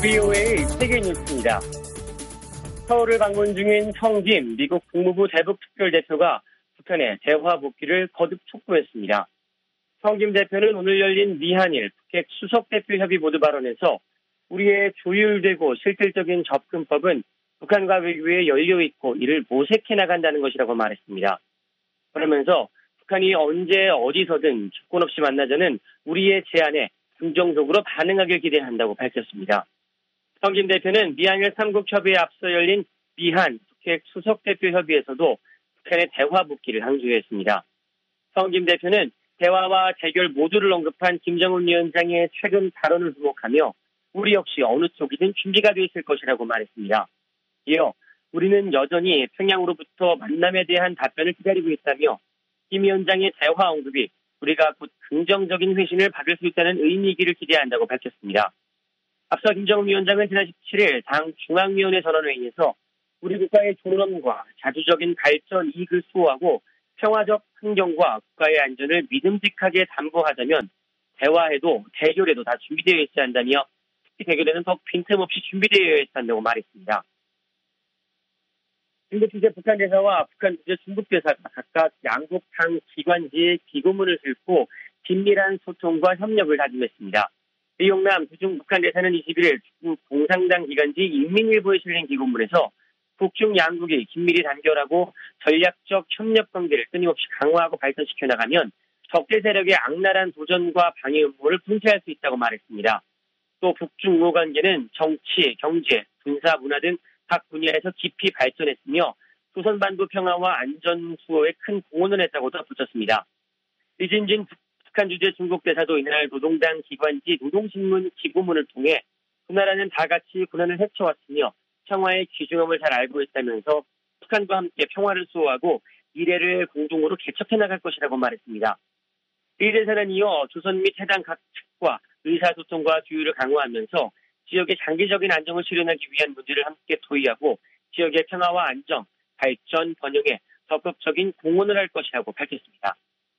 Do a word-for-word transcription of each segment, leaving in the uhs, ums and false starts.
브이오에이 세계 뉴스입니다. 서울을 방문 중인 성김 미국 국무부 대북 특별대표가 북한의 대화 복귀를 거듭 촉구했습니다. 성김 대표는 오늘 열린 미한일 북핵 수석대표 협의 모두 발언에서 우리의 조율되고 실질적인 접근법은 북한과 외교에 열려있고 이를 모색해 나간다는 것이라고 말했습니다. 그러면서 북한이 언제 어디서든 조건 없이 만나자는 우리의 제안에 긍정적으로 반응하길 기대한다고 밝혔습니다. 성김 대표는 미한일 삼국 협의에 앞서 열린 미한 북핵 수석대표 협의에서도 북한의 대화 복귀를 강조했습니다. 성김 대표는 대화와 대결 모두를 언급한 김정은 위원장의 최근 발언을 주목하며 우리 역시 어느 쪽이든 준비가 돼 있을 것이라고 말했습니다. 이어 우리는 여전히 평양으로부터 만남에 대한 답변을 기다리고 있다며 김 위원장의 대화 언급이 우리가 곧 긍정적인 회신을 받을 수 있다는 의미이기를 기대한다고 밝혔습니다. 앞서 김정은 위원장은 지난 십칠일 당 중앙위원회 전원회의에서 우리 국가의 존엄과 자주적인 발전 이익을 수호하고 평화적 환경과 국가의 안전을 믿음직하게 담보하자면 대화에도 대결에도 다 준비되어 있어야 한다며 특히 대결에는 더 빈틈없이 준비되어 있어야 한다고 말했습니다. 중국 주재 북한 대사와 북한 주재 중국 대사가 각각 양국 당 기관지에 기고문을 싣고 긴밀한 소통과 협력을 다짐했습니다.李용남 주중 북한 대사는 이십일일 중국 공산당 기관지 인민일보에 실린 기고문에서 북중 양국이 긴밀히 단결하고 전략적 협력 관계를 끊임없이 강화하고 발전시켜 나가면 적대 세력의 악랄한 도전과 방해 음모를 분쇄할 수 있다고 말했습니다. 또 북중 우호 관계는 정치, 경제, 군사, 문화 등 각 분야에서 깊이 발전했으며 조선반도 평화와 안전 수호에 큰 공헌을 했다고 덧붙였습니다. 리진진 북한 주재 중국 대사도 이날 노동당 기관지 노동신문 기고문을 통해 두 나라는 다 같이 고난을 헤쳐왔으며 평화의 귀중함을 잘 알고 있다면서 북한과 함께 평화를 수호하고 미래를 공동으로 개척해 나갈 것이라고 말했습니다. 리 대사는 이어 조선 및 해당 각 측과 의사소통과 규율을 강화하면서 지역의 장기적인 안정을 실현하기 위한 문제를 함께 토의하고 지역의 평화와 안정, 발전, 번영에 적극적인 공헌을 할 것이라고 밝혔습니다.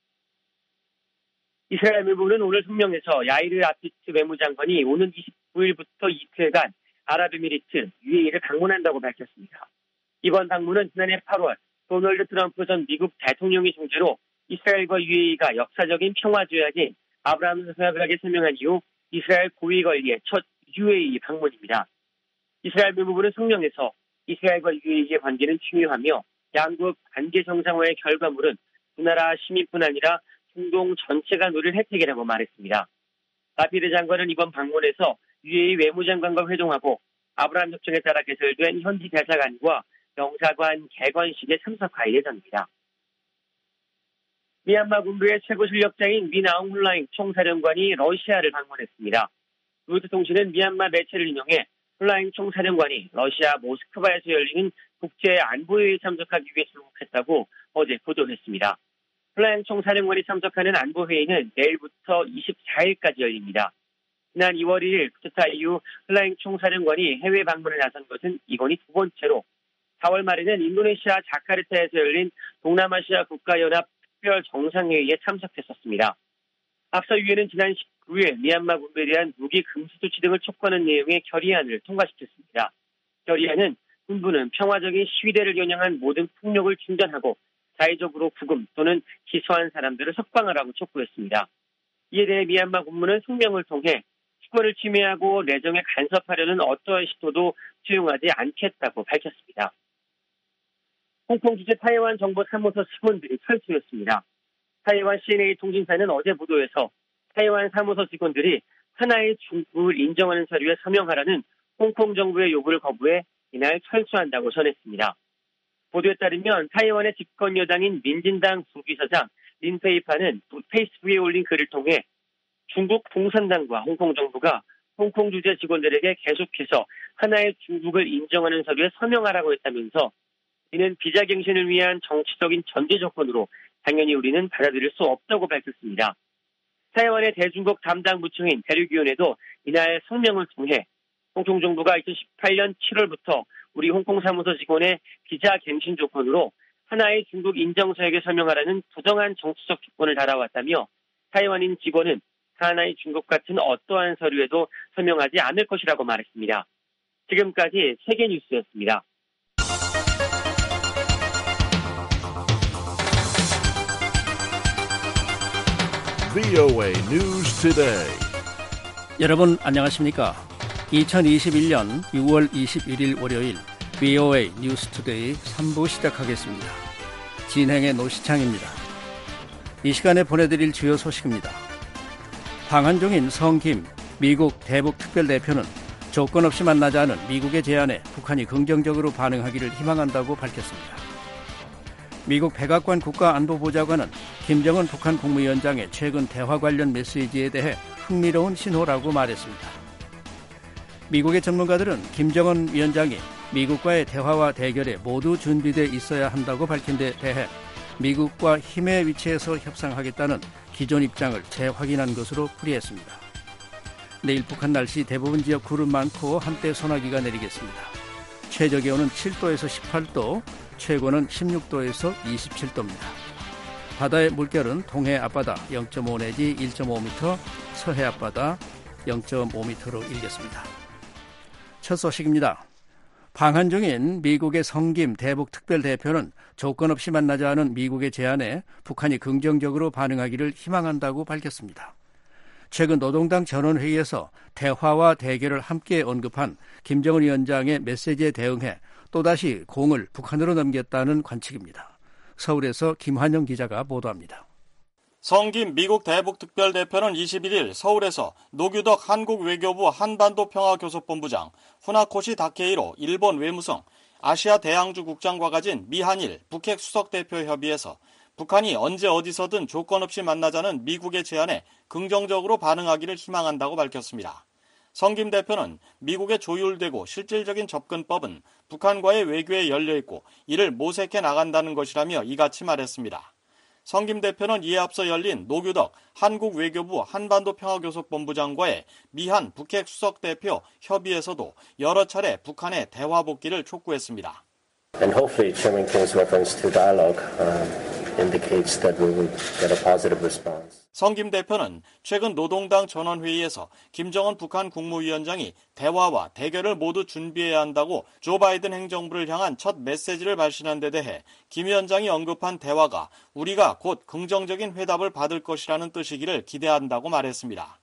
이스라엘 외무부는 오늘 성명에서 야이르 라피드 외무장관이 오는 이십구일부터 이틀간 아랍에미리트 유에이를 방문한다고 밝혔습니다. 이번 방문은 지난해 팔월 도널드 트럼프 전 미국 대통령의 중재로 이스라엘과 유에이가 역사적인 평화 조약인 아브라함 협약에 서명한 이후 이스라엘 고위 관리의 첫 유에이 방문입니다. 이스라엘 외무부는 성명에서 이스라엘과 유에이의 관계는 중요하며 양국 관계 정상화의 결과물은 두 나라 시민뿐 아니라 중동 전체가 누릴 혜택이라고 말했습니다. 라피드 장관은 이번 방문에서 유에이 외무장관과 회동하고 아브라함 협정에 따라 개설된 현지 대사관과 영사관 개관식에 참석할 예정입니다. 미얀마 군부의 최고 실력자인 민아웅 훌라잉 총사령관이 러시아를 방문했습니다. 로이터 통신은 미얀마 매체를 인용해 훌라잉 총사령관이 러시아 모스크바에서 열리는 국제안보회의에 참석하기 위해 출국했다고 어제 보도했습니다. 훌라잉 총사령관이 참석하는 안보회의는 내일부터 이십사일까지 열립니다. 지난 이월 일일 쿠데타 이후 훌라잉 총사령관이 해외 방문에 나선 것은 이번이 두 번째로 사월 말에는 인도네시아 자카르타에서 열린 동남아시아 국가연합 특별 정상회의에 참석했었습니다. 앞서 유엔은 지난 십구일 미얀마 군부에 대한 무기 금수 조치 등을 촉구하는 내용의 결의안을 통과시켰습니다. 결의안은 군부는 평화적인 시위대를 겨냥한 모든 폭력을 중단하고 자의적으로 구금 또는 기소한 사람들을 석방하라고 촉구했습니다. 이에 대해 미얀마 군부는 성명을 통해 주권을 침해하고 내정에 간섭하려는 어떠한 시도도 수용하지 않겠다고 밝혔습니다. 홍콩 주재 타이완 정보 사무소 직원들이 철수했습니다. 타이완 씨엔에이 통신사는 어제 보도에서 타이완 사무소 직원들이 하나의 중국을 인정하는 서류에 서명하라는 홍콩 정부의 요구를 거부해 이날 철수한다고 전했습니다. 보도에 따르면 타이완의 집권 여당인 민진당 부비서장 린페이파는 페이스북에 올린 글을 통해 중국 공산당과 홍콩 정부가 홍콩 주재 직원들에게 계속해서 하나의 중국을 인정하는 서류에 서명하라고 했다면서 이는 비자갱신을 위한 정치적인 전제 조건으로 당연히 우리는 받아들일 수 없다고 밝혔습니다. 타이완의 대중국 담당 부처인 대륙위원회도 이날 성명을 통해 홍콩 정부가 이천십팔년 칠월부터 우리 홍콩 사무소 직원의 비자갱신 조건으로 하나의 중국 인정서약에 서명하라는 부정한 정치적 조건을 달아왔다며 타이완인 직원은 하나의 중국 같은 어떠한 서류에도 서명하지 않을 것이라고 말했습니다. 지금까지 세계뉴스였습니다. 브이오에이 News Today. 여러분 안녕하십니까? 이천이십일년 유월 이십일일 월요일 브이오에이 뉴스 투데이 삼 부 시작하겠습니다. 진행의 노시창입니다. 이 시간에 보내드릴 주요 소식입니다. 방한 중인 성김 미국 대북 특별대표는 조건 없이 만나자는 미국의 제안에 북한이 긍정적으로 반응하기를 희망한다고 밝혔습니다. 미국 백악관 국가안보보좌관은 김정은 북한 국무위원장의 최근 대화 관련 메시지에 대해 흥미로운 신호라고 말했습니다. 미국의 전문가들은 김정은 위원장이 미국과의 대화와 대결에 모두 준비돼 있어야 한다고 밝힌 데 대해 미국과 힘의 위치에서 협상하겠다는 기존 입장을 재확인한 것으로 풀이했습니다. 내일 북한 날씨 대부분 지역 구름 많고 한때 소나기가 내리겠습니다. 최저기온은 칠도에서 십팔도, 최고는 십육도에서 이십칠도입니다. 바다의 물결은 동해 앞바다 영 점 오 내지 일 점 오 미터, 서해 앞바다 영 점 오 미터로 일겠습니다. 첫 소식입니다. 방한 중인 미국의 성김 대북 특별대표는 조건 없이 만나자는 미국의 제안에 북한이 긍정적으로 반응하기를 희망한다고 밝혔습니다. 최근 노동당 전원회의에서 대화와 대결을 함께 언급한 김정은 위원장의 메시지에 대응해 또다시 공을 북한으로 넘겼다는 관측입니다. 서울에서 김환영 기자가 보도합니다. 성김 미국 대북 특별대표는 이십일일 서울에서 노규덕 한국 외교부 한반도 평화교섭본부장, 후나코시 다케이로 일본 외무성, 아시아 대양주 국장과 가진 미한일 북핵 수석대표 협의에서 북한이 언제 어디서든 조건 없이 만나자는 미국의 제안에 긍정적으로 반응하기를 희망한다고 밝혔습니다. 성김 대표는 미국의 조율되고 실질적인 접근법은 북한과의 외교에 열려있고 이를 모색해 나간다는 것이라며 이같이 말했습니다. 성김 대표는 이에 앞서 열린 노규덕 한국 외교부 한반도 평화교섭본부장과의 미한 북핵 수석대표 협의에서도 여러 차례 북한의 대화 복귀를 촉구했습니다. And hopefully Chairman Kim's reference to dialogue um, indicates that we will get a positive response. 성김 대표는 최근 노동당 전원회의에서 김정은 북한 국무위원장이 대화와 대결을 모두 준비해야 한다고 조 바이든 행정부를 향한 첫 메시지를 발신한 데 대해 김 위원장이 언급한 대화가 우리가 곧 긍정적인 회답을 받을 것이라는 뜻이기를 기대한다고 말했습니다.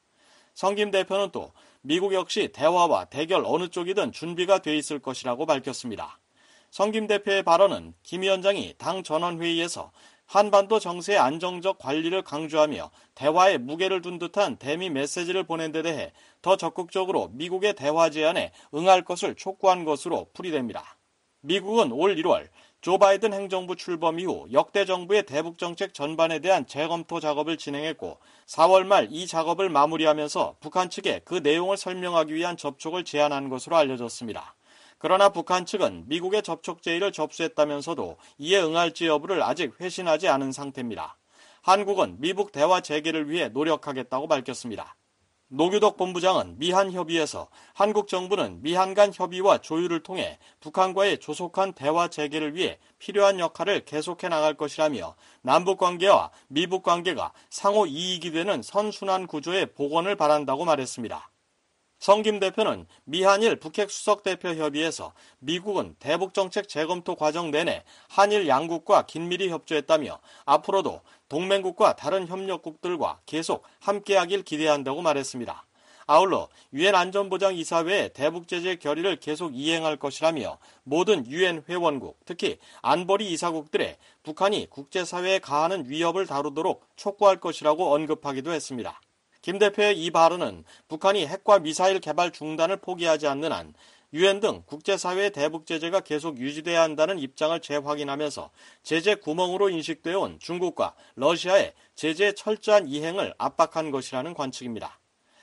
성김 대표는 또 미국 역시 대화와 대결 어느 쪽이든 준비가 돼 있을 것이라고 밝혔습니다. 성김 대표의 발언은 김 위원장이 당 전원회의에서 한반도 정세의 안정적 관리를 강조하며 대화에 무게를 둔 듯한 대미 메시지를 보낸 데 대해 더 적극적으로 미국의 대화 제안에 응할 것을 촉구한 것으로 풀이됩니다. 미국은 올 일월 조 바이든 행정부 출범 이후 역대 정부의 대북 정책 전반에 대한 재검토 작업을 진행했고 사월 말 이 작업을 마무리하면서 북한 측에 그 내용을 설명하기 위한 접촉을 제안한 것으로 알려졌습니다. 그러나 북한 측은 미국의 접촉 제의를 접수했다면서도 이에 응할지 여부를 아직 회신하지 않은 상태입니다. 한국은 미북 대화 재개를 위해 노력하겠다고 밝혔습니다. 노규덕 본부장은 미한 협의에서 한국 정부는 미한 간 협의와 조율을 통해 북한과의 조속한 대화 재개를 위해 필요한 역할을 계속해 나갈 것이라며 남북 관계와 미북 관계가 상호 이익이 되는 선순환 구조의 복원을 바란다고 말했습니다. 성김 대표는 미한일 북핵 수석대표 협의에서 미국은 대북정책 재검토 과정 내내 한일 양국과 긴밀히 협조했다며 앞으로도 동맹국과 다른 협력국들과 계속 함께하길 기대한다고 말했습니다. 아울러 유엔 안전보장이사회의 대북제재 결의를 계속 이행할 것이라며 모든 유엔 회원국, 특히 안보리 이사국들에 북한이 국제사회에 가하는 위협을 다루도록 촉구할 것이라고 언급하기도 했습니다. 김 대표의 이 발언은 북한이 핵과 미사일 개발 중단을 포기하지 않는 한 유엔 등 국제사회의 대북 제재가 계속 유지돼야 한다는 입장을 재확인하면서 제재 구멍으로 인식되어 온 중국과 러시아의 제재 철저한 이행을 압박한 것이라는 관측입니다.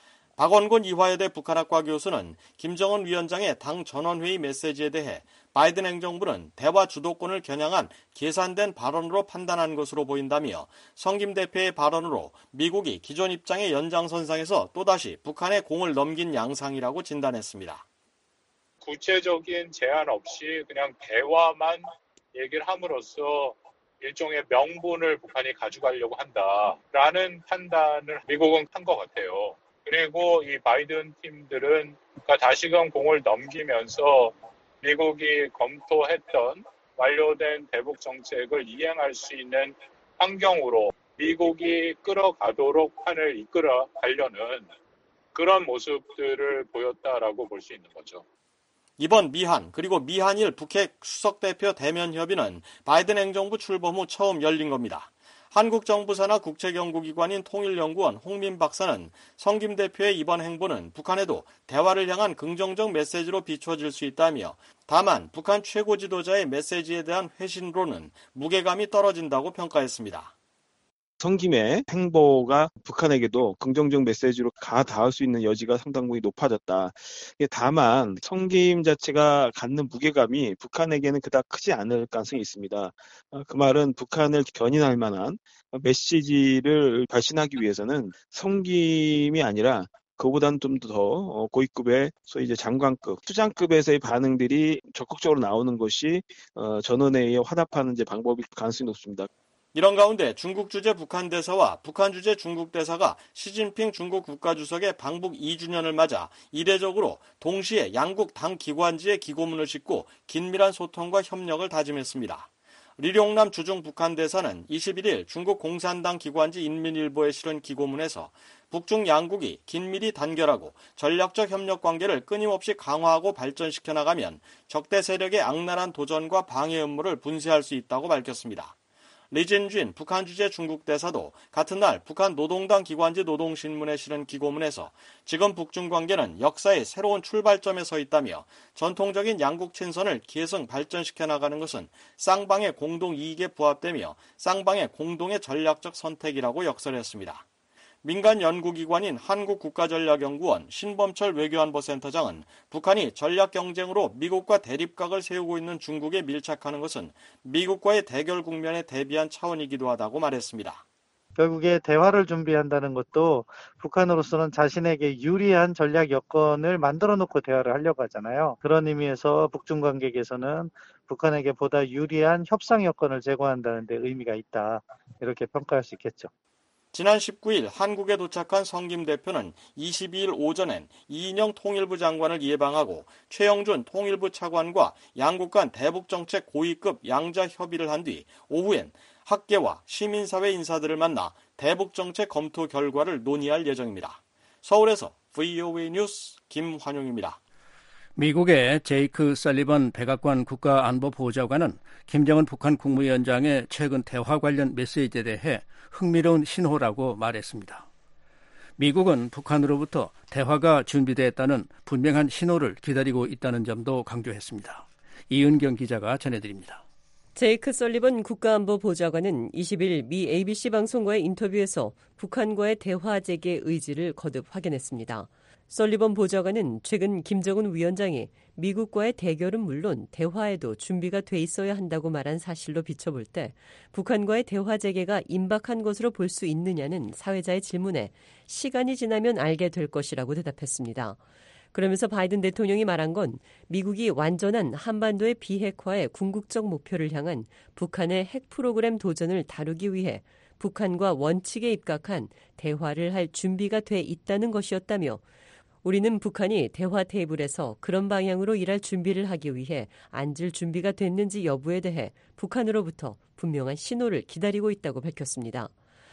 박원곤 이화여대 북한학과 교수는 김정은 위원장의 당 전원회의 메시지에 대해 바이든 행정부는 대화 주도권을 겨냥한 계산된 발언으로 판단한 것으로 보인다며 성김 대표의 발언으로 미국이 기존 입장의 연장선상에서 또다시 북한에 공을 넘긴 양상이라고 진단했습니다. 구체적인 제안 없이 그냥 대화만 얘기를 함으로써 일종의 명분을 북한이 가져가려고 한다라는 판단을 미국은 한 것 같아요. 그리고 이 바이든 팀들은 그러니까 다시금 공을 넘기면서 미국이 검토했던 완료된 대북 정책을 이행할 수 있는 환경으로 미국이 끌어가도록 판을 이끌어 가려는 그런 모습들을 보였다라고 볼 수 있는 거죠. 이번 미한 그리고 미한일 북핵 수석대표 대면 협의는 바이든 행정부 출범 후 처음 열린 겁니다. 한국 정부 산하 국책연구기관인 통일연구원 홍민 박사는 성김 대표의 이번 행보는 북한에도 대화를 향한 긍정적 메시지로 비춰질 수 있다며 다만 북한 최고 지도자의 메시지에 대한 회신으로는 무게감이 떨어진다고 평가했습니다. 성김의 행보가 북한에게도 긍정적 메시지로 가 닿을 수 있는 여지가 상당히 높아졌다. 다만 성김 자체가 갖는 무게감이 북한에게는 그닥 크지 않을 가능성이 있습니다. 그 말은 북한을 견인할 만한 메시지를 발신하기 위해서는 성김이 아니라 그보다는 좀 더 고위급의 소위 이제 장관급, 수장급에서의 반응들이 적극적으로 나오는 것이 전원회의에 화답하는 이제 방법일 가능성이 높습니다. 이런 가운데 중국 주재 북한 대사와 북한 주재 중국 대사가 시진핑 중국 국가주석의 방북 이 주년을 맞아 이례적으로 동시에 양국 당 기관지에 기고문을 싣고 긴밀한 소통과 협력을 다짐했습니다. 리룡남 주중 북한 대사는 이십일 일 중국 공산당 기관지 인민일보에 실은 기고문에서 북중 양국이 긴밀히 단결하고 전략적 협력 관계를 끊임없이 강화하고 발전시켜 나가면 적대 세력의 악랄한 도전과 방해 음모를 분쇄할 수 있다고 밝혔습니다. 리진쥔 북한 주재 중국 대사도 같은 날 북한 노동당 기관지 노동신문에 실은 기고문에서 지금 북중 관계는 역사의 새로운 출발점에 서 있다며 전통적인 양국 친선을 계승 발전시켜 나가는 것은 쌍방의 공동 이익에 부합되며 쌍방의 공동의 전략적 선택이라고 역설했습니다. 민간 연구기관인 한국국가전략연구원 신범철 외교안보센터장은 북한이 전략경쟁으로 미국과 대립각을 세우고 있는 중국에 밀착하는 것은 미국과의 대결 국면에 대비한 차원이기도 하다고 말했습니다. 결국에 대화를 준비한다는 것도 북한으로서는 자신에게 유리한 전략 여건을 만들어 놓고 대화를 하려고 하잖아요. 그런 의미에서 북중 관계에서는 북한에게 보다 유리한 협상 여건을 제공한다는 데 의미가 있다. 이렇게 평가할 수 있겠죠. 지난 십구 일 한국에 도착한 성김 대표는 이십이 일 오전엔 이인영 통일부 장관을 예방하고 최영준 통일부 차관과 양국 간 대북정책 고위급 양자 협의를 한 뒤 오후엔 학계와 시민사회 인사들을 만나 대북정책 검토 결과를 논의할 예정입니다. 서울에서 브이오에이 뉴스 김환용입니다. 미국의 제이크 설리번 백악관 국가안보보좌관은 김정은 북한 국무위원장의 최근 대화 관련 메시지에 대해 흥미로운 신호라고 말했습니다. 미국은 북한으로부터 대화가 준비됐다는 분명한 신호를 기다리고 있다는 점도 강조했습니다. 이은경 기자가 전해드립니다. 제이크 설리번 국가안보보좌관은 이십 일 미 에이비씨 방송과의 인터뷰에서 북한과의 대화 재개 의지를 거듭 확인했습니다. 설리번 보좌관은 최근 김정은 위원장이 미국과의 대결은 물론 대화에도 준비가 돼 있어야 한다고 말한 사실로 비춰볼 때 북한과의 대화 재개가 임박한 것으로 볼 수 있느냐는 사회자의 질문에 시간이 지나면 알게 될 것이라고 대답했습니다. 그러면서 바이든 대통령이 말한 건 미국이 완전한 한반도의 비핵화의 궁극적 목표를 향한 북한의 핵 프로그램 도전을 다루기 위해 북한과 원칙에 입각한 대화를 할 준비가 돼 있다는 것이었다며 우리는 북한이 대화 테이블에서 그런 방향으로 일할 준비를 하기 위해 앉을 준비가 됐는지 여부에 대해 북한으로부터 분명한 신호를 기다리고 있다고 밝혔습니다.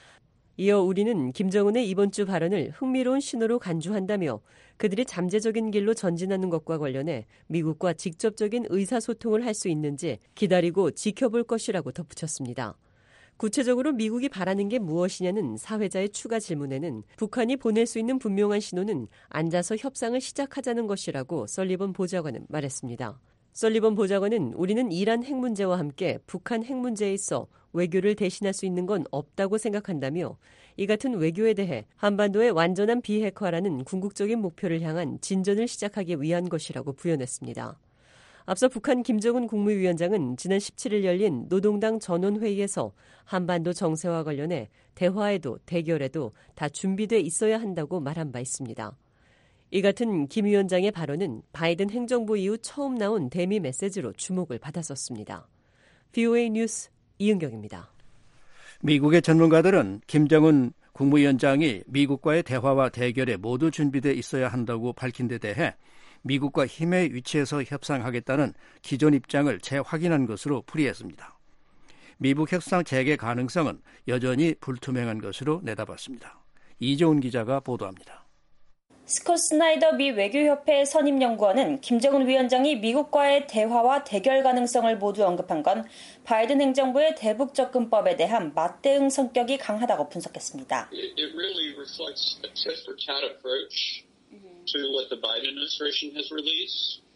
이어 우리는 김정은의 이번 주 발언을 흥미로운 신호로 간주한다며 그들이 잠재적인 길로 전진하는 것과 관련해 미국과 직접적인 의사소통을 할 수 있는지 기다리고 지켜볼 것이라고 덧붙였습니다. 구체적으로 미국이 바라는 게 무엇이냐는 사회자의 추가 질문에는 북한이 보낼 수 있는 분명한 신호는 앉아서 협상을 시작하자는 것이라고 설리번 보좌관은 말했습니다. 설리번 보좌관은 우리는 이란 핵 문제와 함께 북한 핵 문제에 있어 외교를 대신할 수 있는 건 없다고 생각한다며 이 같은 외교에 대해 한반도의 완전한 비핵화라는 궁극적인 목표를 향한 진전을 시작하기 위한 것이라고 부연했습니다. 앞서 북한 김정은 국무위원장은 지난 십칠 일 열린 노동당 전원회의에서 한반도 정세와 관련해 대화에도 대결에도 다 준비돼 있어야 한다고 말한 바 있습니다. 이 같은 김 위원장의 발언은 바이든 행정부 이후 처음 나온 대미 메시지로 주목을 받았었습니다. 브이오에이 뉴스 이은경입니다. 미국의 전문가들은 김정은 국무위원장이 미국과의 대화와 대결에 모두 준비되어 있어야 한다고 밝힌 데 대해 미국과 힘의 위치에서 협상하겠다는 기존 입장을 재확인한 것으로 풀이했습니다. 미국 협상 재개 가능성은 여전히 불투명한 것으로 내다봤습니다. 이종훈 기자가 보도합니다. 스콧 스나이더 미 외교협회 선임연구원은 김정은 위원장이 미국과의 대화와 대결 가능성을 모두 언급한 건 바이든 행정부의 대북 접근법에 대한 맞대응 성격이 강하다고 분석했습니다. It really reflects a tit for tat approach to what the Biden administration has released.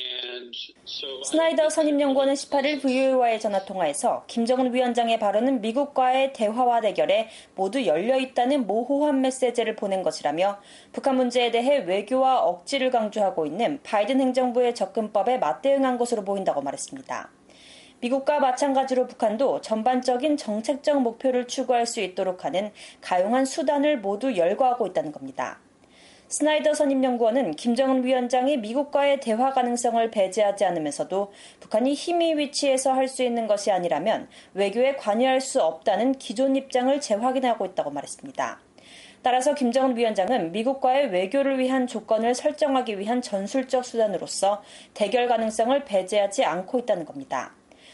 스나이더 선임연구원은 십팔 일 브이오에이와의 전화통화에서 김정은 위원장의 발언은 미국과의 대화와 대결에 모두 열려있다는 모호한 메시지를 보낸 것이라며 북한 문제에 대해 외교와 억지를 강조하고 있는 바이든 행정부의 접근법에 맞대응한 것으로 보인다고 말했습니다. 미국과 마찬가지로 북한도 전반적인 정책적 목표를 추구할 수 있도록 하는 가용한 수단을 모두 열거하고 있다는 겁니다. 스나이더 선임연구원은 김정은 위원장이 미국과의 대화 가능성을 배제하지 않으면서도 북한이 힘의 위치에서 할 수 있는 것이 아니라면 외교에 관여할 수 없다는 기존 입장을 재확인하고 있다고 말했습니다. 따라서 김정은 위원장은 미국과의 외교를 위한 조건을 설정하기 위한 전술적 수단으로서 대결 가능성을 배제하지 않고 있다는 겁니다.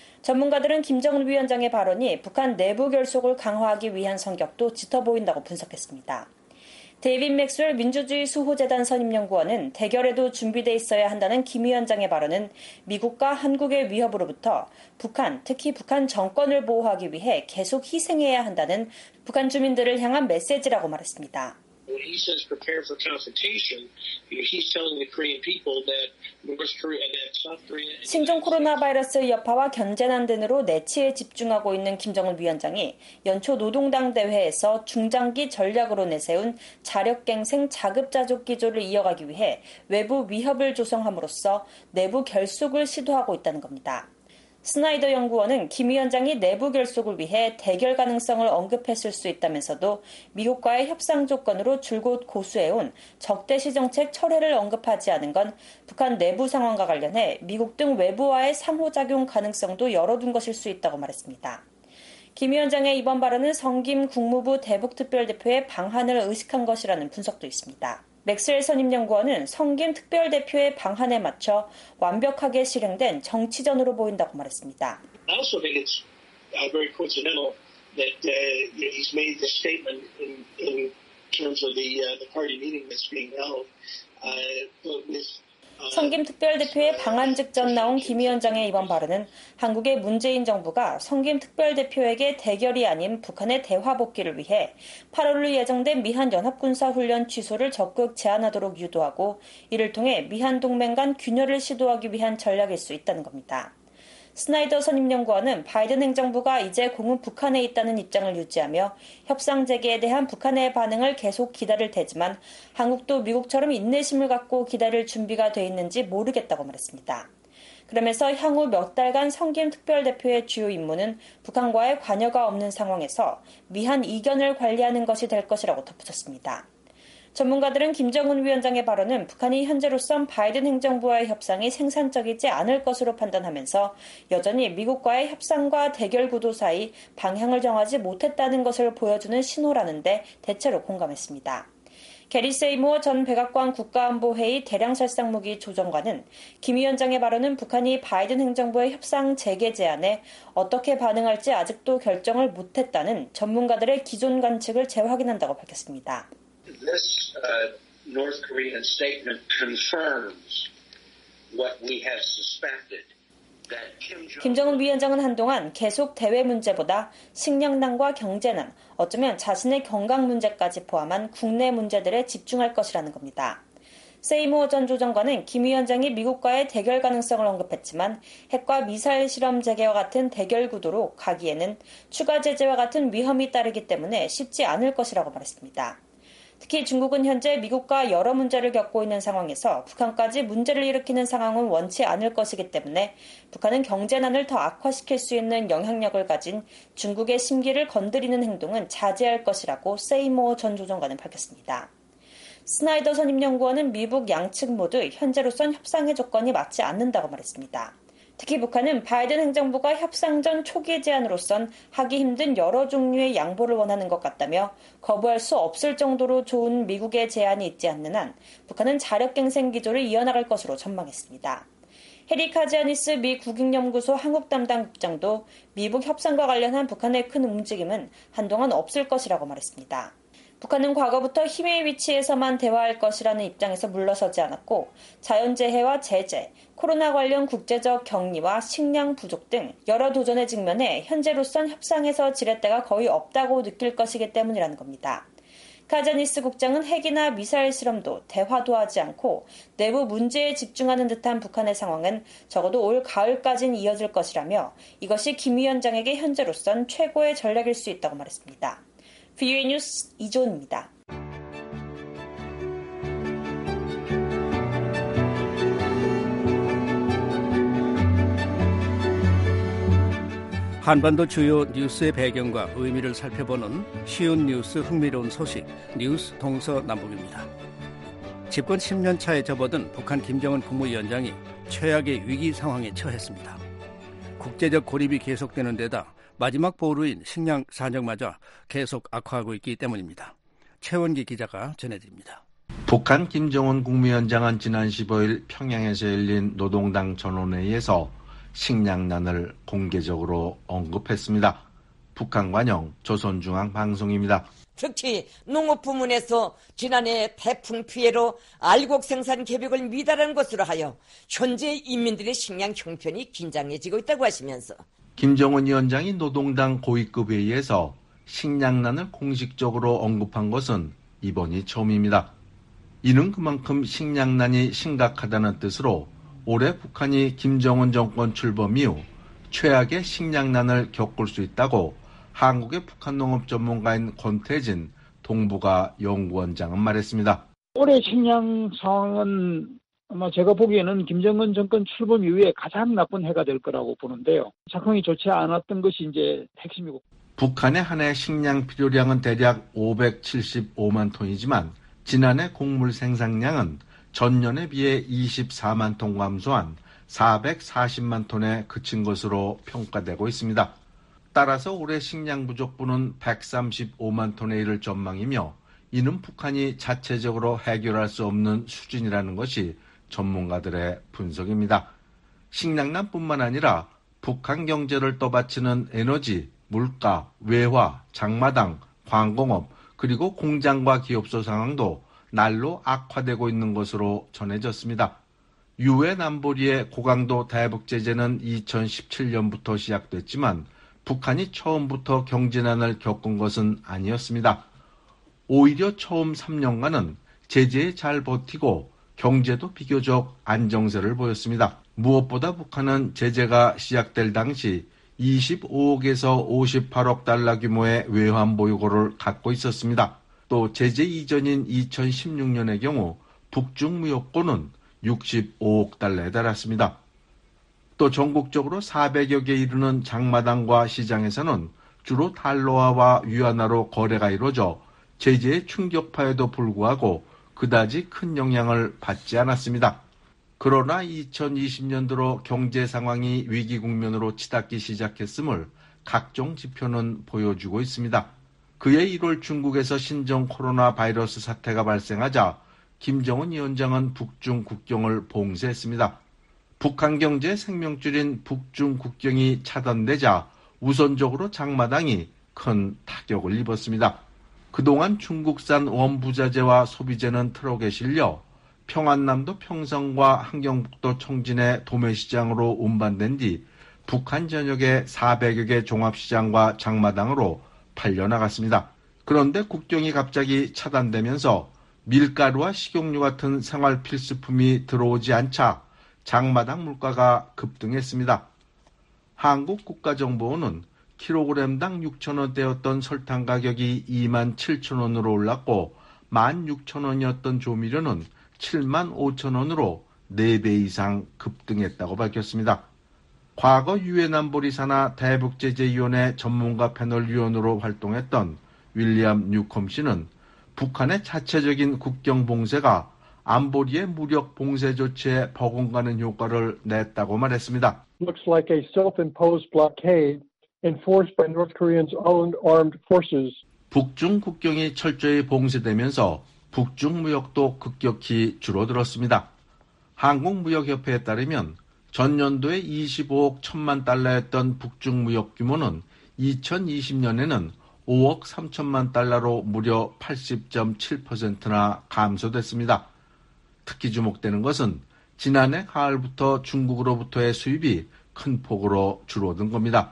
전문가들은 김정은 위원장의 발언이 북한 내부 결속을 강화하기 위한 성격도 짙어 보인다고 분석했습니다. 데이빗 맥스웰 민주주의 수호재단 선임연구원은 대결에도 준비돼 있어야 한다는 김 위원장의 발언은 미국과 한국의 위협으로부터 북한, 특히 북한 정권을 보호하기 위해 계속 희생해야 한다는 북한 주민들을 향한 메시지라고 말했습니다. When he says prepare for confrontation, he's telling the Korean people that North Korea, that South Korea. 신종 코로나 바이러스 여파와 견제난 등으로 내치에 집중하고 있는 김정은 위원장이 연초 노동당 대회에서 중장기 전략으로 내세운 자력갱생 자급자족 기조를 이어가기 위해 외부 위협을 조성함으로써 내부 결속을 시도하고 있다는 겁니다. 스나이더 연구원은 김 위원장이 내부 결속을 위해 대결 가능성을 언급했을 수 있다면서도 미국과의 협상 조건으로 줄곧 고수해온 적대시 정책 철회를 언급하지 않은 건 북한 내부 상황과 관련해 미국 등 외부와의 상호작용 가능성도 열어둔 것일 수 있다고 말했습니다. 김 위원장의 이번 발언은 성김 국무부 대북특별대표의 방한을 의식한 것이라는 분석도 있습니다. 맥스웰 선임연구원은 성김 특별대표의 방한에 맞춰 완벽하게 실행된 정치전으로 보인다고 말했습니다. I also think it's uh, very coincidental that uh, you know, he's made this statement in, in terms of the uh, the party meeting that's being held. Uh, but with 성김 특별대표의 방한 직전 나온 김 위원장의 이번 발언은 한국의 문재인 정부가 성김 특별대표에게 대결이 아닌 북한의 대화 복귀를 위해 팔월로 예정된 미한 연합군사훈련 취소를 적극 제한하도록 유도하고 이를 통해 미한 동맹 간 균열을 시도하기 위한 전략일 수 있다는 겁니다. 스나이더 선임연구원은 바이든 행정부가 이제 공은 북한에 있다는 입장을 유지하며 협상 재개에 대한 북한의 반응을 계속 기다릴 테지만 한국도 미국처럼 인내심을 갖고 기다릴 준비가 돼 있는지 모르겠다고 말했습니다. 그러면서 향후 몇 달간 성김 특별대표의 주요 임무는 북한과의 관여가 없는 상황에서 미한 이견을 관리하는 것이 될 것이라고 덧붙였습니다. 전문가들은 김정은 위원장의 발언은 북한이 현재로선 바이든 행정부와의 협상이 생산적이지 않을 것으로 판단하면서 여전히 미국과의 협상과 대결 구도 사이 방향을 정하지 못했다는 것을 보여주는 신호라는데 대체로 공감했습니다. 게리 세이모어 전 백악관 국가안보회의 대량살상무기 조정관은 김 위원장의 발언은 북한이 바이든 행정부의 협상 재개 제안에 어떻게 반응할지 아직도 결정을 못했다는 전문가들의 기존 관측을 재확인한다고 밝혔습니다. This uh, North Korean statement confirms what we have suspected. 김정은 위원장은 한동안 계속 대외 문제보다 식량난과 경제난, 어쩌면 자신의 건강 문제까지 포함한 국내 문제들에 집중할 것이라는 겁니다. 세이모어 전 조정관은 김 위원장이 미국과의 대결 가능성을 언급했지만 핵과 미사일 실험 재개와 같은 대결 구도로 가기에는 추가 제재와 같은 위험이 따르기 때문에 쉽지 않을 것이라고 말했습니다. 특히 중국은 현재 미국과 여러 문제를 겪고 있는 상황에서 북한까지 문제를 일으키는 상황은 원치 않을 것이기 때문에 북한은 경제난을 더 악화시킬 수 있는 영향력을 가진 중국의 심기를 건드리는 행동은 자제할 것이라고 세이모어 전 조정관은 밝혔습니다. 스나이더 선임연구원은 미국 양측 모두 현재로선 협상의 조건이 맞지 않는다고 말했습니다. 특히 북한은 바이든 행정부가 협상 전 초기 제안으로선 하기 힘든 여러 종류의 양보를 원하는 것 같다며 거부할 수 없을 정도로 좋은 미국의 제안이 있지 않는 한 북한은 자력갱생 기조를 이어나갈 것으로 전망했습니다. 해리 카지아니스 미 국익연구소 한국 담당 국장도 미북 협상과 관련한 북한의 큰 움직임은 한동안 없을 것이라고 말했습니다. 북한은 과거부터 힘의 위치에서만 대화할 것이라는 입장에서 물러서지 않았고 자연재해와 제재, 코로나 관련 국제적 격리와 식량 부족 등 여러 도전에 직면해 현재로선 협상에서 지렛대가 거의 없다고 느낄 것이기 때문이라는 겁니다. 카자니스 국장은 핵이나 미사일 실험도 대화도 하지 않고 내부 문제에 집중하는 듯한 북한의 상황은 적어도 올 가을까지는 이어질 것이라며 이것이 김 위원장에게 현재로선 최고의 전략일 수 있다고 말했습니다. 브이오에이 뉴스 이조은입니다. 한반도 주요 뉴스의 배경과 의미를 살펴보는 쉬운 뉴스 흥미로운 소식 뉴스 동서남북입니다. 집권 십 년 차에 접어든 북한 김정은 국무위원장이 최악의 위기 상황에 처했습니다. 국제적 고립이 계속되는 데다 마지막 보루인 식량 산정마저 계속 악화하고 있기 때문입니다. 최원기 기자가 전해드립니다. 북한 김정은 국무위원장은 지난 십오일 평양에서 열린 노동당 전원회의에서 식량난을 공개적으로 언급했습니다. 북한 관영 조선중앙방송입니다. 특히 농업 부문에서 지난해 태풍 피해로 알곡 생산 계획을 미달한 것으로 하여 현재 인민들의 식량 형편이 긴장해지고 있다고 하시면서 김정은 위원장이 노동당 고위급 회의에서 식량난을 공식적으로 언급한 것은 이번이 처음입니다. 이는 그만큼 식량난이 심각하다는 뜻으로 올해 북한이 김정은 정권 출범 이후 최악의 식량난을 겪을 수 있다고 한국의 북한 농업 전문가인 권태진 동북아 연구원장은 말했습니다. 올해 식량 상황은 아마 제가 보기에는 김정은 정권 출범 이후에 가장 나쁜 해가 될 거라고 보는데요. 작황이 좋지 않았던 것이 이제 핵심이고. 북한의 한 해 식량 필요량은 대략 오백칠십오만 톤이지만 지난해 곡물 생산량은 전년에 비해 이십사만 톤 감소한 사백사십만 톤에 그친 것으로 평가되고 있습니다. 따라서 올해 식량 부족분은 백삼십오만 톤에 이를 전망이며 이는 북한이 자체적으로 해결할 수 없는 수준이라는 것이 전문가들의 분석입니다. 식량난뿐만 아니라 북한 경제를 떠받치는 에너지, 물가, 외화, 장마당, 광공업 그리고 공장과 기업소 상황도 날로 악화되고 있는 것으로 전해졌습니다. 유엔 안보리의 고강도 대북 제재는 이천십칠년부터 시작됐지만 북한이 처음부터 경제난을 겪은 것은 아니었습니다. 오히려 처음 삼 년간은 제재에 잘 버티고 경제도 비교적 안정세를 보였습니다. 무엇보다 북한은 제재가 시작될 당시 이십오억에서 오십팔억 달러 규모의 외환 보유고를 갖고 있었습니다. 또 제재 이전인 이천십육년의 경우 북중 무역고는 육십오억 달러에 달했습니다. 또 전국적으로 사백여 개 이르는 장마당과 시장에서는 주로 달러화와 위안화로 거래가 이루어져 제재의 충격파에도 불구하고 그다지 큰 영향을 받지 않았습니다. 그러나 이천이십 년도로 경제 상황이 위기 국면으로 치닫기 시작했음을 각종 지표는 보여주고 있습니다. 그해 일월 중국에서 신종 코로나 바이러스 사태가 발생하자 김정은 위원장은 북중 국경을 봉쇄했습니다. 북한 경제의 생명줄인 북중 국경이 차단되자 우선적으로 장마당이 큰 타격을 입었습니다. 그동안 중국산 원부자재와 소비재는 트럭에 실려 평안남도 평성과 함경북도 청진의 도매시장으로 운반된 뒤 북한 전역의 사백여 개 종합시장과 장마당으로 팔려나갔습니다. 그런데 국경이 갑자기 차단되면서 밀가루와 식용유 같은 생활 필수품이 들어오지 않자 장마당 물가가 급등했습니다. 한국국가정보원은 킬로그램당 육천 원대였던 설탕 가격이 이만 칠천 원으로 올랐고 만 육천 원이었던 조미료는 칠만 오천 원으로 네 배 이상 급등했다고 밝혔습니다. 과거 유엔 안보리 산하 대북제재위원회 전문가 패널 위원으로 활동했던 윌리엄 뉴컴 씨는 북한의 자체적인 국경 봉쇄가 안보리의 무력 봉쇄 조치에 버금가는 효과를 냈다고 말했습니다. Looks like a self-imposed blockade enforced by North Korea's own armed forces. 북중 국경이 철저히 봉쇄되면서 북중 무역도 급격히 줄어들었습니다. 한국무역협회에 따르면 전년도에 이십오억 천만 달러였던 북중 무역 규모는 이천이십 년에는 오억 삼천만 달러로 무려 팔십 점 칠 퍼센트나 감소됐습니다. 특히 주목되는 것은 지난해 가을부터 중국으로부터의 수입이 큰 폭으로 줄어든 겁니다.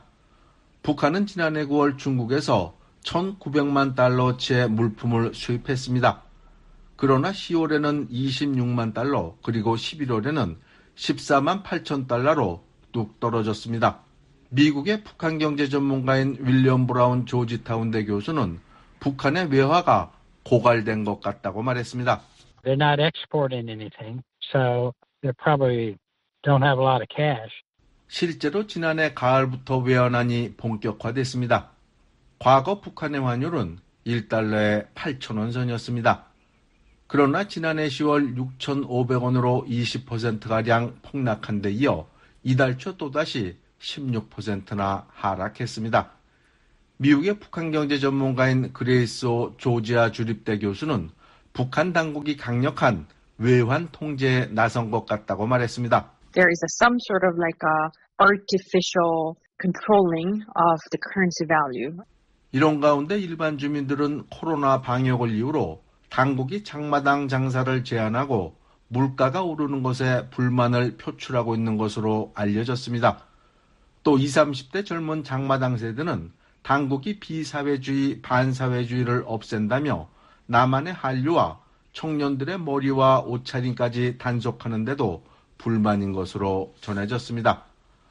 북한은 지난해 구월 중국에서 천구백만 달러어치의 물품을 수입했습니다. 그러나 시월에는 이십육만 달러, 그리고 십일월에는 십사만 팔천 달러로 뚝 떨어졌습니다. 미국의 북한 경제 전문가인 윌리엄 브라운 조지타운대 교수는 북한의 외화가 고갈된 것 같다고 말했습니다. They're not exporting anything, so they probably don't have a lot of cash. 실제로 지난해 가을부터 외환난이 본격화됐습니다. 과거 북한의 환율은 일 달러에 팔천 원 선이었습니다. 그러나 지난해 시월 육천오백 원으로 이십 퍼센트가량 폭락한 데 이어 이달 초 또다시 십육 퍼센트나 하락했습니다. 미국의 북한 경제 전문가인 그레이스 오 조지아 주립대 교수는 북한 당국이 강력한 외환 통제에 나선 것 같다고 말했습니다. There is a, some sort of like a artificial controlling of the currency value. 이런 가운데 일반 주민들은 코로나 방역을 이유로 당국이 장마당 장사를 제한하고 물가가 오르는 것에 불만을 표출하고 있는 것으로 알려졌습니다. 또 이십, 삼십 대 젊은 장마당 세대는 당국이 비사회주의, 반사회주의를 없앤다며 남한의 한류와 청년들의 머리와 옷차림까지 단속하는데도 불만인 것으로 전해졌습니다.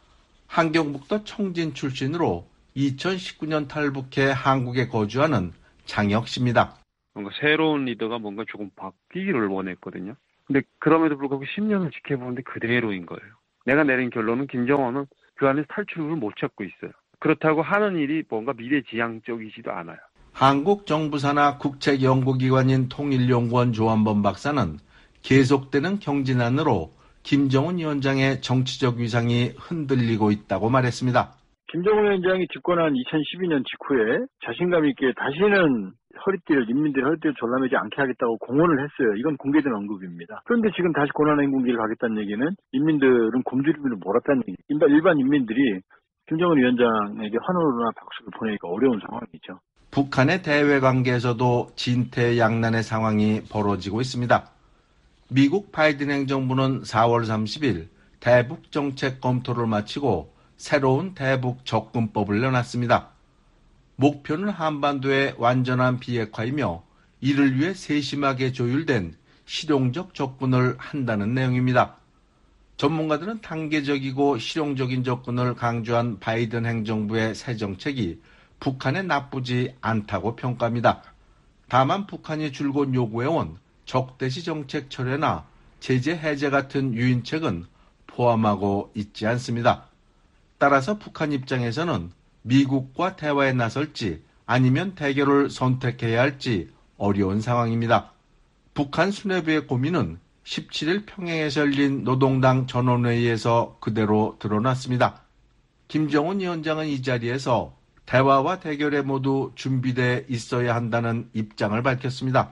한경북도 청진 출신으로 이천십구 년 탈북해 한국에 거주하는 장혁 씨입니다. 뭔가 새로운 리더가 뭔가 조금 바뀌기를 원했거든요. 근데 그럼에도 불구하고 십 년을 지켜보는데 그대로인 거예요. 내가 내린 결론은 김정은은 그 안에서 탈출을 못 찾고 있어요. 그렇다고 하는 일이 뭔가 미래지향적이지도 않아요. 한국 정부 산하 국책연구기관인 통일연구원 조한범 박사는 계속되는 경진안으로 김정은 위원장의 정치적 위상이 흔들리고 있다고 말했습니다. 김정은 위원장이 집권한 이천십이 년 직후에 자신감 있게 다시는 허리띠를, 인민들의 허리띠를 졸라매지 않게 하겠다고 공언을 했어요. 이건 공개된 언급입니다. 그런데 지금 다시 고난행군기를 가겠다는 얘기는 인민들은 곰주리비를 몰았다는 얘기. 일반 인민들이 김정은 위원장에게 환호나 박수를 보내기가 어려운 상황이죠. 북한의 대외 관계에서도 진퇴양난의 상황이 벌어지고 있습니다. 미국 바이든 행정부는 사월 삼십일 대북 정책 검토를 마치고 새로운 대북 접근법을 내놨습니다. 목표는 한반도의 완전한 비핵화이며 이를 위해 세심하게 조율된 실용적 접근을 한다는 내용입니다. 전문가들은 단계적이고 실용적인 접근을 강조한 바이든 행정부의 새 정책이 북한에 나쁘지 않다고 평가합니다. 다만 북한이 줄곧 요구해온 적대시 정책 철회나 제재 해제 같은 유인책은 포함하고 있지 않습니다. 따라서 북한 입장에서는 미국과 대화에 나설지 아니면 대결을 선택해야 할지 어려운 상황입니다. 북한 수뇌부의 고민은 십칠 일 평양에서 열린 노동당 전원회의에서 그대로 드러났습니다. 김정은 위원장은 이 자리에서 대화와 대결에 모두 준비돼 있어야 한다는 입장을 밝혔습니다.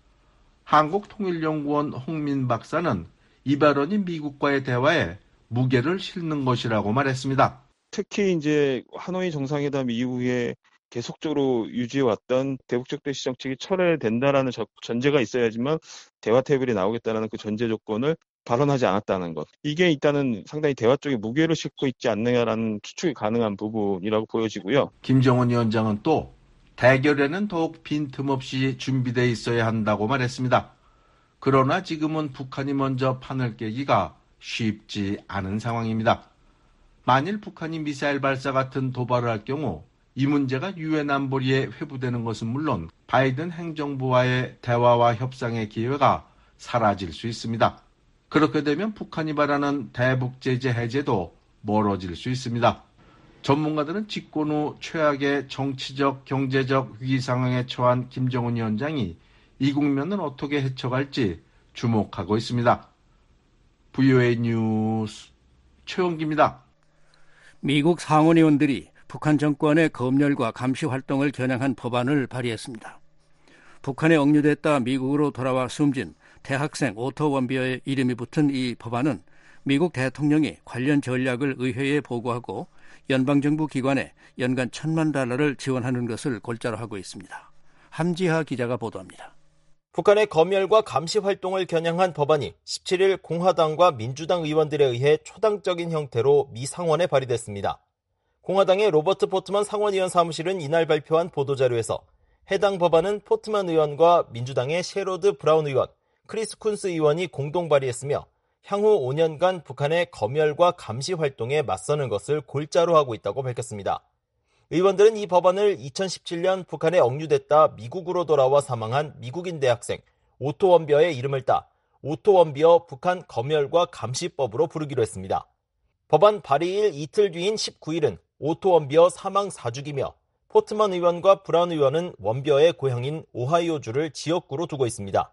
한국통일연구원 홍민 박사는 이 발언이 미국과의 대화에 무게를 실는 것이라고 말했습니다. 특히 이제 하노이 정상회담 이후에 계속적으로 유지해왔던 대북적 대시 정책이 철회된다라는 전제가 있어야지만 대화 테이블에 나오겠다는 그 전제 조건을 발언하지 않았다는 것. 이게 일단은 상당히 대화 쪽에 무게를 싣고 있지 않느냐라는 추측이 가능한 부분이라고 보여지고요. 김정은 위원장은 또 대결에는 더욱 빈틈없이 준비되어 있어야 한다고 말했습니다. 그러나 지금은 북한이 먼저 판을 깨기가 쉽지 않은 상황입니다. 만일 북한이 미사일 발사 같은 도발을 할 경우 이 문제가 유엔 안보리에 회부되는 것은 물론 바이든 행정부와의 대화와 협상의 기회가 사라질 수 있습니다. 그렇게 되면 북한이 바라는 대북 제재 해제도 멀어질 수 있습니다. 전문가들은 집권 후 최악의 정치적, 경제적 위기 상황에 처한 김정은 위원장이 이 국면을 어떻게 헤쳐갈지 주목하고 있습니다. 브이오에이 뉴스 최원기입니다. 미국 상원의원들이 북한 정권의 검열과 감시 활동을 겨냥한 법안을 발의했습니다. 북한에 억류됐다 미국으로 돌아와 숨진 대학생 오토 원비어의 이름이 붙은 이 법안은 미국 대통령이 관련 전략을 의회에 보고하고 연방정부 기관에 연간 천만 달러를 지원하는 것을 골자로 하고 있습니다. 함지하 기자가 보도합니다. 북한의 검열과 감시 활동을 겨냥한 법안이 십칠일 공화당과 민주당 의원들에 의해 초당적인 형태로 미 상원에 발의됐습니다. 공화당의 로버트 포트먼 상원의원 사무실은 이날 발표한 보도자료에서 해당 법안은 포트먼 의원과 민주당의 셰로드 브라운 의원, 크리스 쿤스 의원이 공동 발의했으며 향후 오 년간 북한의 검열과 감시 활동에 맞서는 것을 골자로 하고 있다고 밝혔습니다. 의원들은 이 법안을 이천십칠년 북한에 억류됐다 미국으로 돌아와 사망한 미국인 대학생 오토 원비어의 이름을 따 오토 원비어 북한 검열과 감시법으로 부르기로 했습니다. 법안 발의일 이틀 뒤인 십구일은 오토 원비어 사망 사주기며 포트먼 의원과 브라운 의원은 원비어의 고향인 오하이오주를 지역구로 두고 있습니다.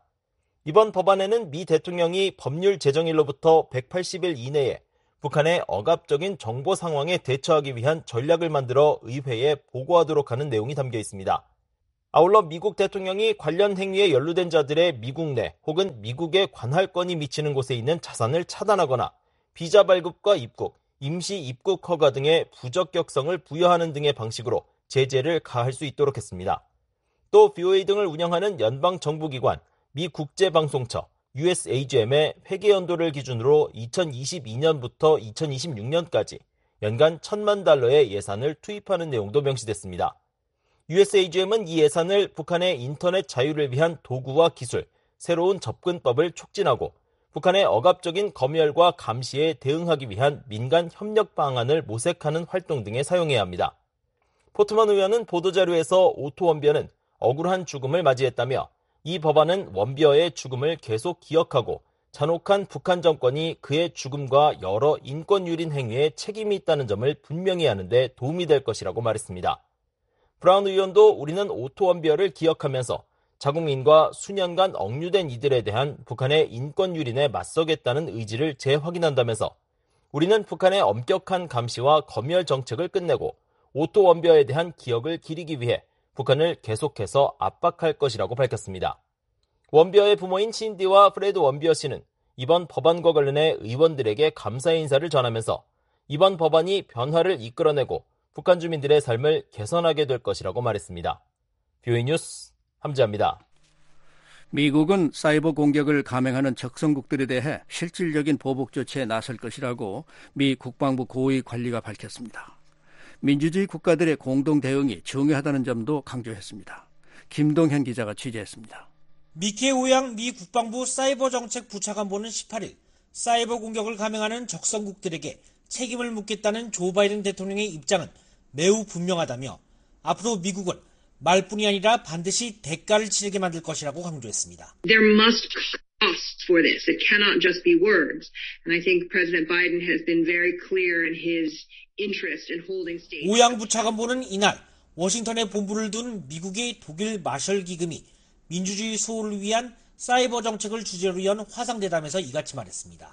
이번 법안에는 미 대통령이 법률 제정일로부터 백팔십일 이내에 북한의 억압적인 정보 상황에 대처하기 위한 전략을 만들어 의회에 보고하도록 하는 내용이 담겨 있습니다. 아울러 미국 대통령이 관련 행위에 연루된 자들의 미국 내 혹은 미국의 관할권이 미치는 곳에 있는 자산을 차단하거나 비자 발급과 입국, 임시 입국 허가 등의 부적격성을 부여하는 등의 방식으로 제재를 가할 수 있도록 했습니다. 또 브이오에이 등을 운영하는 연방정부기관, 미 국제방송처, 유에스에이지엠의 회계 연도를 기준으로 이천이십이년부터 이천이십육년까지 연간 천만 달러의 예산을 투입하는 내용도 명시됐습니다. 유에스에이지엠은 이 예산을 북한의 인터넷 자유를 위한 도구와 기술, 새로운 접근법을 촉진하고 북한의 억압적인 검열과 감시에 대응하기 위한 민간 협력 방안을 모색하는 활동 등에 사용해야 합니다. 포트먼 의원은 보도자료에서 오토 원비어는 억울한 죽음을 맞이했다며 이 법안은 원비어의 죽음을 계속 기억하고 잔혹한 북한 정권이 그의 죽음과 여러 인권유린 행위에 책임이 있다는 점을 분명히 하는 데 도움이 될 것이라고 말했습니다. 브라운 의원도 우리는 오토 원비어를 기억하면서 자국민과 수년간 억류된 이들에 대한 북한의 인권유린에 맞서겠다는 의지를 재확인한다면서 우리는 북한의 엄격한 감시와 검열 정책을 끝내고 오토 원비어에 대한 기억을 기리기 위해 북한을 계속해서 압박할 것이라고 밝혔습니다. 원비어의 부모인 신디와 프레드 원비어 씨는 이번 법안과 관련해 의원들에게 감사의 인사를 전하면서 이번 법안이 변화를 이끌어내고 북한 주민들의 삶을 개선하게 될 것이라고 말했습니다. 브이오에이 뉴스 함지아입니다. 미국은 사이버 공격을 감행하는 적성국들에 대해 실질적인 보복 조치에 나설 것이라고 미 국방부 고위 관리가 밝혔습니다. 민주주의 국가들의 공동 대응이 중요하다는 점도 강조했습니다. 김동현 기자가 취재했습니다. 미케 오양 미 국방부 사이버 정책 부차관보는 십팔일 사이버 공격을 감행하는 적성국들에게 책임을 묻겠다는 조 바이든 대통령의 입장은 매우 분명하다며 앞으로 미국은 말뿐이 아니라 반드시 대가를 치르게 만들 것이라고 강조했습니다. There must costs for this. It cannot just be words. And I think President Biden has been very clear in his interest in holding states. 오양 부차관보는 이날 워싱턴에 본부를 둔 미국의 독일 마셜 기금이 민주주의 수호를 위한 사이버 정책을 주제로 연 화상대담에서 이같이 말했습니다.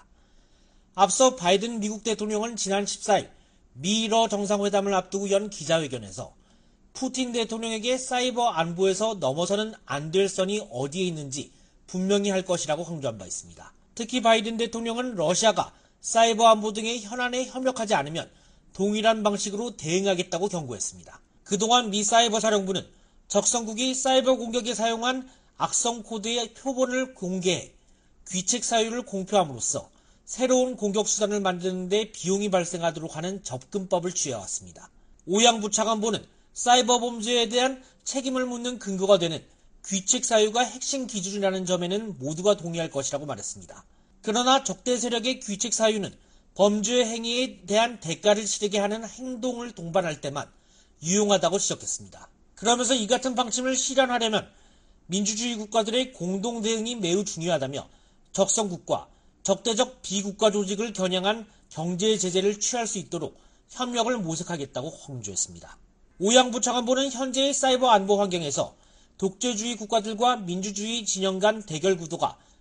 앞서 바이든 미국 대통령은 지난 십사일 미러 정상회담을 앞두고 연 기자회견에서 푸틴 대통령에게 사이버 안보에서 넘어서는 안 될 선이 어디에 있는지 분명히 할 것이라고 강조한 바 있습니다. 특히 바이든 대통령은 러시아가 사이버 안보 등의 현안에 협력하지 않으면 동일한 방식으로 대응하겠다고 경고했습니다. 그동안 미 사이버 사령부는 적성국이 사이버 공격에 사용한 악성 코드의 표본을 공개해 귀책 사유를 공표함으로써 새로운 공격 수단을 만드는 데 비용이 발생하도록 하는 접근법을 취해왔습니다. 오양 부차관보는 사이버 범죄에 대한 책임을 묻는 근거가 되는 귀책 사유가 핵심 기준이라는 점에는 모두가 동의할 것이라고 말했습니다. 그러나 적대 세력의 귀책 사유는 범죄 행위에 대한 대가를 치르게 하는 행동을 동반할 때만 유용하다고 지적했습니다. 그러면서 이 같은 방침을 실현하려면 민주주의 국가들의 공동 대응이 매우 중요하다며 적성국과 적대적 비국가 조직을 겨냥한 경제 제재를 취할 수 있도록 협력을 모색하겠다고 강조했습니다. 오양 부차관보는 현재의 사이버 안보 환경에서 독재주의 국가들과 민주주의 진영 간 대결 구도가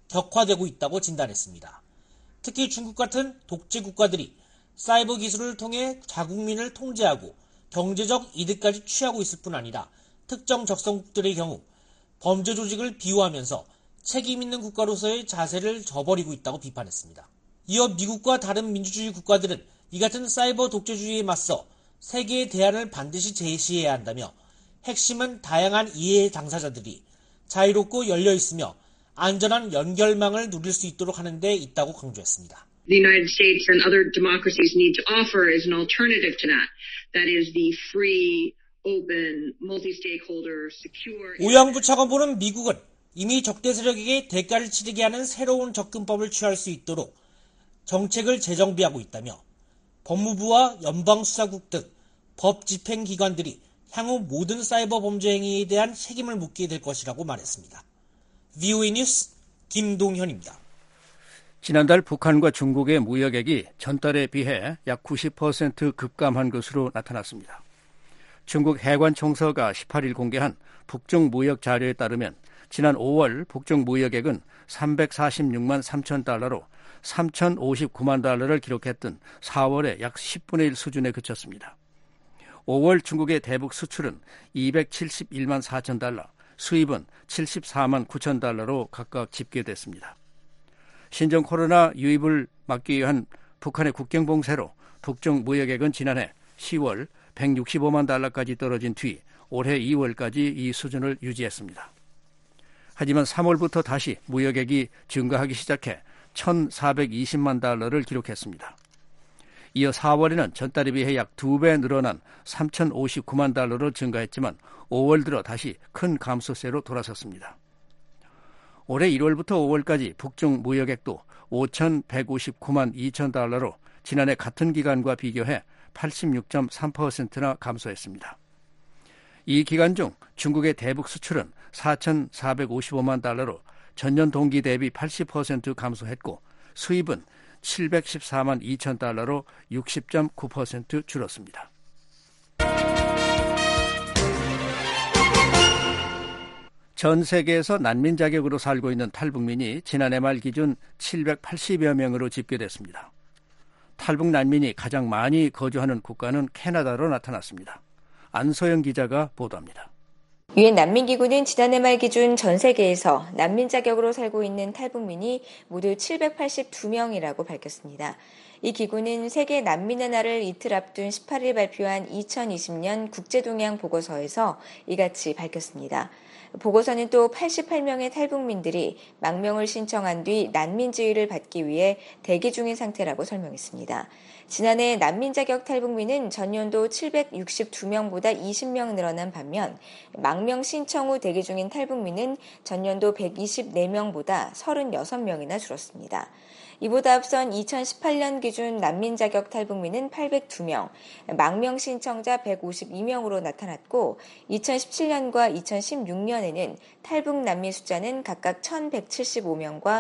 격화되고 있다고 진단했습니다. 특히 중국 같은 독재 국가들이 사이버 기술을 통해 자국민을 통제하고 경제적 이득까지 취하고 있을 뿐 아니라 특정 적성국들의 경우 범죄 조직을 비호하면서 책임 있는 국가로서의 자세를 저버리고 있다고 비판했습니다. 이어 미국과 다른 민주주의 국가들은 이 같은 사이버 독재주의에 맞서 세계의 대안을 반드시 제시해야 한다며 핵심은 다양한 이해 당사자들이 자유롭고 열려있으며 안전한 연결망을 누릴 수 있도록 하는 데 있다고 강조했습니다. The United States and other democracies need to offer is an alternative to that. That is the free, open, multi-stakeholder, secure. 오양부 차관보는 미국은 이미 적대 세력에게 대가를 치르게 하는 새로운 접근법을 취할 수 있도록 정책을 재정비하고 있다며 법무부와 연방수사국 등 법 집행기관들이 향후 모든 사이버 범죄 행위에 대한 책임을 묻게 될 것이라고 말했습니다. 브이오에이 뉴스 김동현입니다. 지난달 북한과 중국의 무역액이 전달에 비해 약 구십 퍼센트 급감한 것으로 나타났습니다. 중국 해관청서가 십팔 일 공개한 북중 무역 자료에 따르면 지난 오월 북중 무역액은 삼백사십육만 삼천 달러로 삼천오십구만 달러를 기록했던 사월의 약 십분의 일 수준에 그쳤습니다. 오월 중국의 대북 수출은 이백칠십일만 사천 달러, 수입은 칠십사만 구천 달러로 각각 집계됐습니다. 신종 코로나 유입을 막기 위한 북한의 국경 봉쇄로 북중 무역액은 지난해 시월 백육십오만 달러까지 떨어진 뒤 올해 이월까지 이 수준을 유지했습니다. 하지만 삼월부터 다시 무역액이 증가하기 시작해 천사백이십만 달러를 기록했습니다. 이어 사월에는 전달에 비해 약 두 배 늘어난 삼천오십구만 달러로 증가했지만 오월 들어 다시 큰 감소세로 돌아섰습니다. 올해 일월부터 오월까지 북중 무역액도 오천백오십구만 이천 달러로 지난해 같은 기간과 비교해 팔십육 점 삼 퍼센트나 감소했습니다. 이 기간 중 중국의 대북 수출은 사천사백오십오만 달러로 전년 동기 대비 팔십 퍼센트 감소했고 수입은 칠백십사만 이천 달러로 육십 점 구 퍼센트 줄었습니다. 전 세계에서 난민 자격으로 살고 있는 탈북민이 지난해 말 기준 칠백팔십여 명으로 집계됐습니다. 탈북 난민이 가장 많이 거주하는 국가는 캐나다로 나타났습니다. 안소영 기자가 보도합니다. 유엔 난민기구는 지난해 말 기준 전 세계에서 난민 자격으로 살고 있는 탈북민이 모두 칠백팔십이 명이라고 밝혔습니다. 이 기구는 세계 난민의 날을 이틀 앞둔 십팔 일 발표한 이천이십 년 국제동향 보고서에서 이같이 밝혔습니다. 보고서는 또 팔십팔 명의 탈북민들이 망명을 신청한 뒤 난민 지위를 받기 위해 대기 중인 상태라고 설명했습니다. 지난해 난민 자격 탈북민은 전년도 칠백육십이 명보다 이십 명 늘어난 반면 망명 신청 후 대기 중인 탈북민은 전년도 백이십사 명보다 삼십육 명이나 줄었습니다. 이보다 앞선 이천십팔 년 기준 난민 자격 탈북민은 팔백이 명, 망명 신청자 백오십이 명으로 나타났고 이천십칠 년과 이천십육 년에는 탈북 난민 숫자는 각각 천백칠십오 명과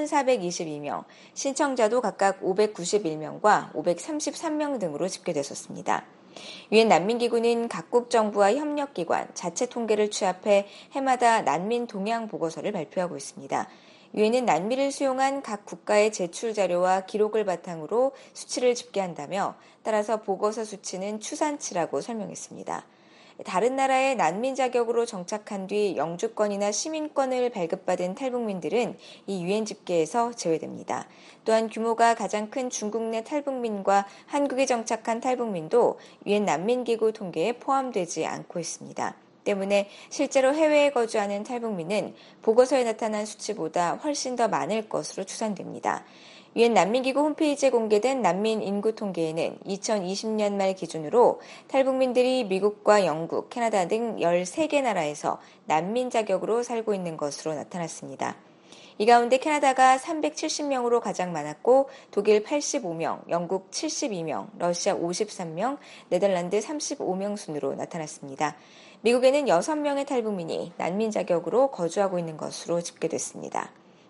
천사백이십이 명, 신청자도 각각 오백구십일 명과 오백삼십삼 명 등으로 집계됐었습니다. 유엔 난민기구는 각국 정부와 협력기관, 자체 통계를 취합해 해마다 난민 동향 보고서를 발표하고 있습니다. 유엔은 난민을 수용한 각 국가의 제출 자료와 기록을 바탕으로 수치를 집계한다며 따라서 보고서 수치는 추산치라고 설명했습니다. 다른 나라의 난민 자격으로 정착한 뒤 영주권이나 시민권을 발급받은 탈북민들은 이 유엔 집계에서 제외됩니다. 또한 규모가 가장 큰 중국 내 탈북민과 한국에 정착한 탈북민도 유엔 난민기구 통계에 포함되지 않고 있습니다. 때문에 실제로 해외에 거주하는 탈북민은 보고서에 나타난 수치보다 훨씬 더 많을 것으로 추산됩니다. 유엔 난민기구 홈페이지에 공개된 난민 인구 통계에는 이천이십 년 말 기준으로 탈북민들이 미국과 영국, 캐나다 등 열세 개 나라에서 난민 자격으로 살고 있는 것으로 나타났습니다. 이 가운데 캐나다가 삼백칠십 명으로 가장 많았고 독일 팔십오 명, 영국 칠십이 명, 러시아 오십삼 명, 네덜란드 삼십오 명 순으로 나타났습니다. 미국에는 여섯 명의 탈북민이 난민 자격으로 거주하고 있는 것으로 집계됐습니다.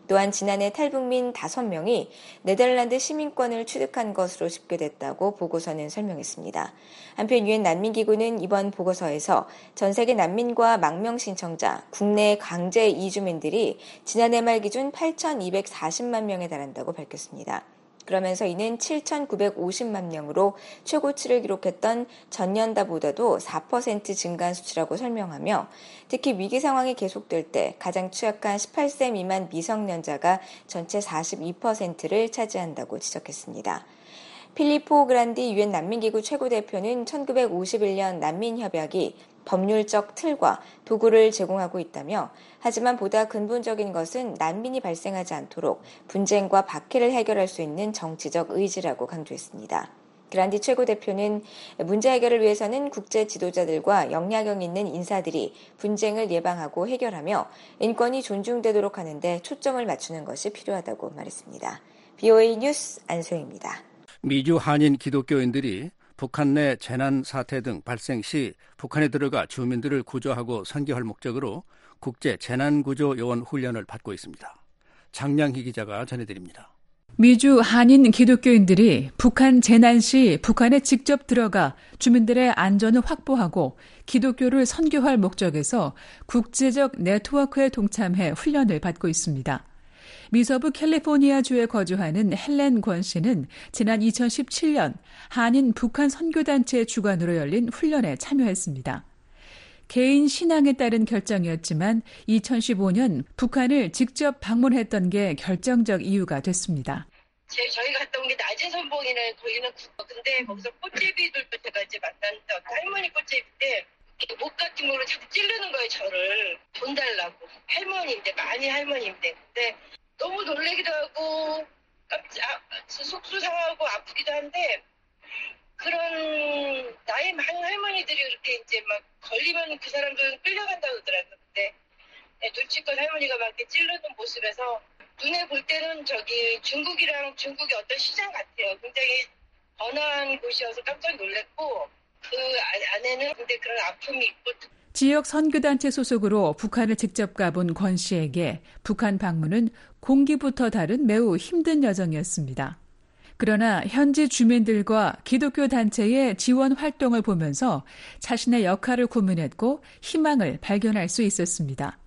또한 지난해 탈북민 다섯 명이 네덜란드 시민권을 취득한 것으로 집계됐다고 보고서는 설명했습니다. 한편 유엔 난민기구는 이번 보고서에서 전 세계 난민과 망명 신청자, 국내 강제 이주민들이 지난해 말 기준 팔천이백사십만 명에 달한다고 밝혔습니다. 그러면서 이는 칠천구백오십만 명으로 최고치를 기록했던 전년도보다도 사 퍼센트 증가한 수치라고 설명하며 특히 위기 상황이 계속될 때 가장 취약한 십팔 세 미만 미성년자가 전체 사십이 퍼센트를 차지한다고 지적했습니다. 필리포 그란디 유엔 난민기구 최고대표는 천구백오십일 년 난민협약이 법률적 틀과 도구를 제공하고 있다며 하지만 보다 근본적인 것은 난민이 발생하지 않도록 분쟁과 박해를 해결할 수 있는 정치적 의지라고 강조했습니다. 그란디 최고대표는 문제 해결을 위해서는 국제 지도자들과 영향력 있는 인사들이 분쟁을 예방하고 해결하며 인권이 존중되도록 하는 데 초점을 맞추는 것이 필요하다고 말했습니다. 비오에이 뉴스 안소희입니다. 미주 한인 기독교인들이 북한 내 재난 사태 등 발생 시 북한에 들어가 주민들을 구조하고 선교할 목적으로 국제 재난구조 요원 훈련을 받고 있습니다. 장량희 기자가 전해드립니다. 미주 한인 기독교인들이 북한 재난 시 북한에 직접 들어가 주민들의 안전을 확보하고 기독교를 선교할 목적에서 국제적 네트워크에 동참해 훈련을 받고 있습니다. 미서부 캘리포니아주에 거주하는 헬렌 권 씨는 지난 이천십칠 년 한인 북한 선교단체 주관으로 열린 훈련에 참여했습니다. 개인 신앙에 따른 결정이었지만 이천십오 년 북한을 직접 방문했던 게 결정적 이유가 됐습니다. 제, 저희 갔다 온 게 낮은 선봉이는 거기는 국어. 근데 거기서 꽃제비들도 제가 이제 만났는데 할머니 꽃제비인데 목 같은 걸로 자꾸 찌르는 거예요, 저를. 돈 달라고. 할머니인데, 많이 할머니인데. 근데 너무 놀래기도 하고 깜짝 속수 상하고 아프기도 한데 그런 나이 많은 할머니들이 그렇게 이제 막 걸리면 그 사람들은 끌려간다고 그러더라고요. 근데 눈치껏 할머니가 막 이렇게 찌르는 모습에서 눈에 볼 때는 저기 중국이랑 중국의 어떤 시장 같아요. 굉장히 번화한 곳이어서 깜짝 놀랐고 그 안에는 근데 그런 아픔이 있고 지역 선교단체 소속으로 북한을 직접 가본 권 씨에게 북한 방문은 공기부터 다른 매우 힘든 여정이었습니다. 그러나 현지 주민들과 기독교 단체의 지원 활동을 보면서 자신의 역할을 고민했고 희망을 발견할 수 있었습니다.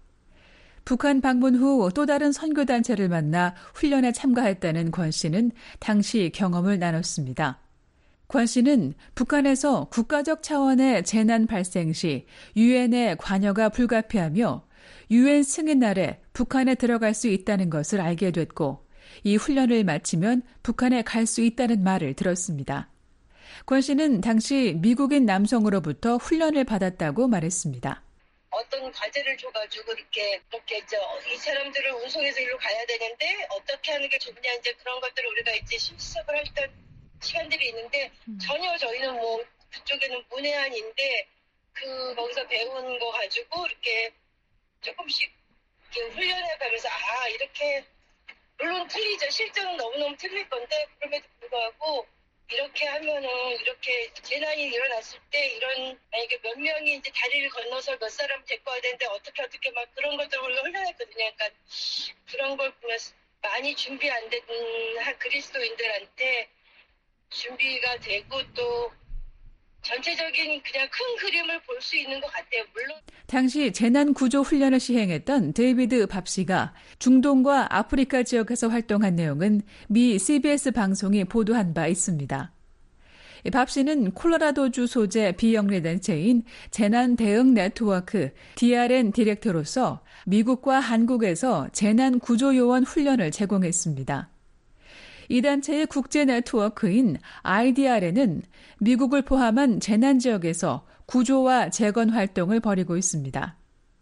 북한 방문 후 또 다른 선교단체를 만나 훈련에 참가했다는 권 씨는 당시 경험을 나눴습니다. 권 씨는 북한에서 국가적 차원의 재난 발생 시 유엔의 관여가 불가피하며 유엔 승인 아래 북한에 들어갈 수 있다는 것을 알게 됐고 이 훈련을 마치면 북한에 갈 수 있다는 말을 들었습니다. 권 씨는 당시 미국인 남성으로부터 훈련을 받았다고 말했습니다. 어떤 과제를 줘가지고 이렇게 이렇게 이제 이 사람들을 운송해서 일로 가야 되는데 어떻게 하는 게 좋냐 이제 그런 것들을 우리가 이제 실습을 했던 시간들이 있는데 전혀 저희는 뭐 그쪽에는 문외한인데 그 거기서 배운 거 가지고 이렇게 조금씩 이렇게 훈련해 가면서 아 이렇게 물론 틀리죠. 실전은 너무너무 틀릴 건데 그럼에도 불구하고 이렇게 하면은 이렇게 재난이 일어났을 때 이런 만약에 몇 명이 이제 다리를 건너서 몇 사람 데리고 와야 되는데 어떻게 어떻게 막 그런 것들을 우리가 훈련했거든요. 그러니까 그런 걸 보면서 많이 준비 안 된 그리스도인들한테 준비가 되고 또 전체적인 그냥 큰 그림을 볼 수 있는 것 같아요. 물론 당시 재난구조 훈련을 시행했던 데이비드 밥 씨가 중동과 아프리카 지역에서 활동한 내용은 미 씨비에스 방송이 보도한 바 있습니다. 밥 씨는 콜로라도주 소재 비영리 단체인 재난 대응 네트워크 디알엔 디렉터로서 미국과 한국에서 재난구조 요원 훈련을 제공했습니다. 이 단체의 국제 네트워크인 아이디알에는 미국을 포함한 재난 지역에서 구조와 재건 활동을 벌이고 있습니다.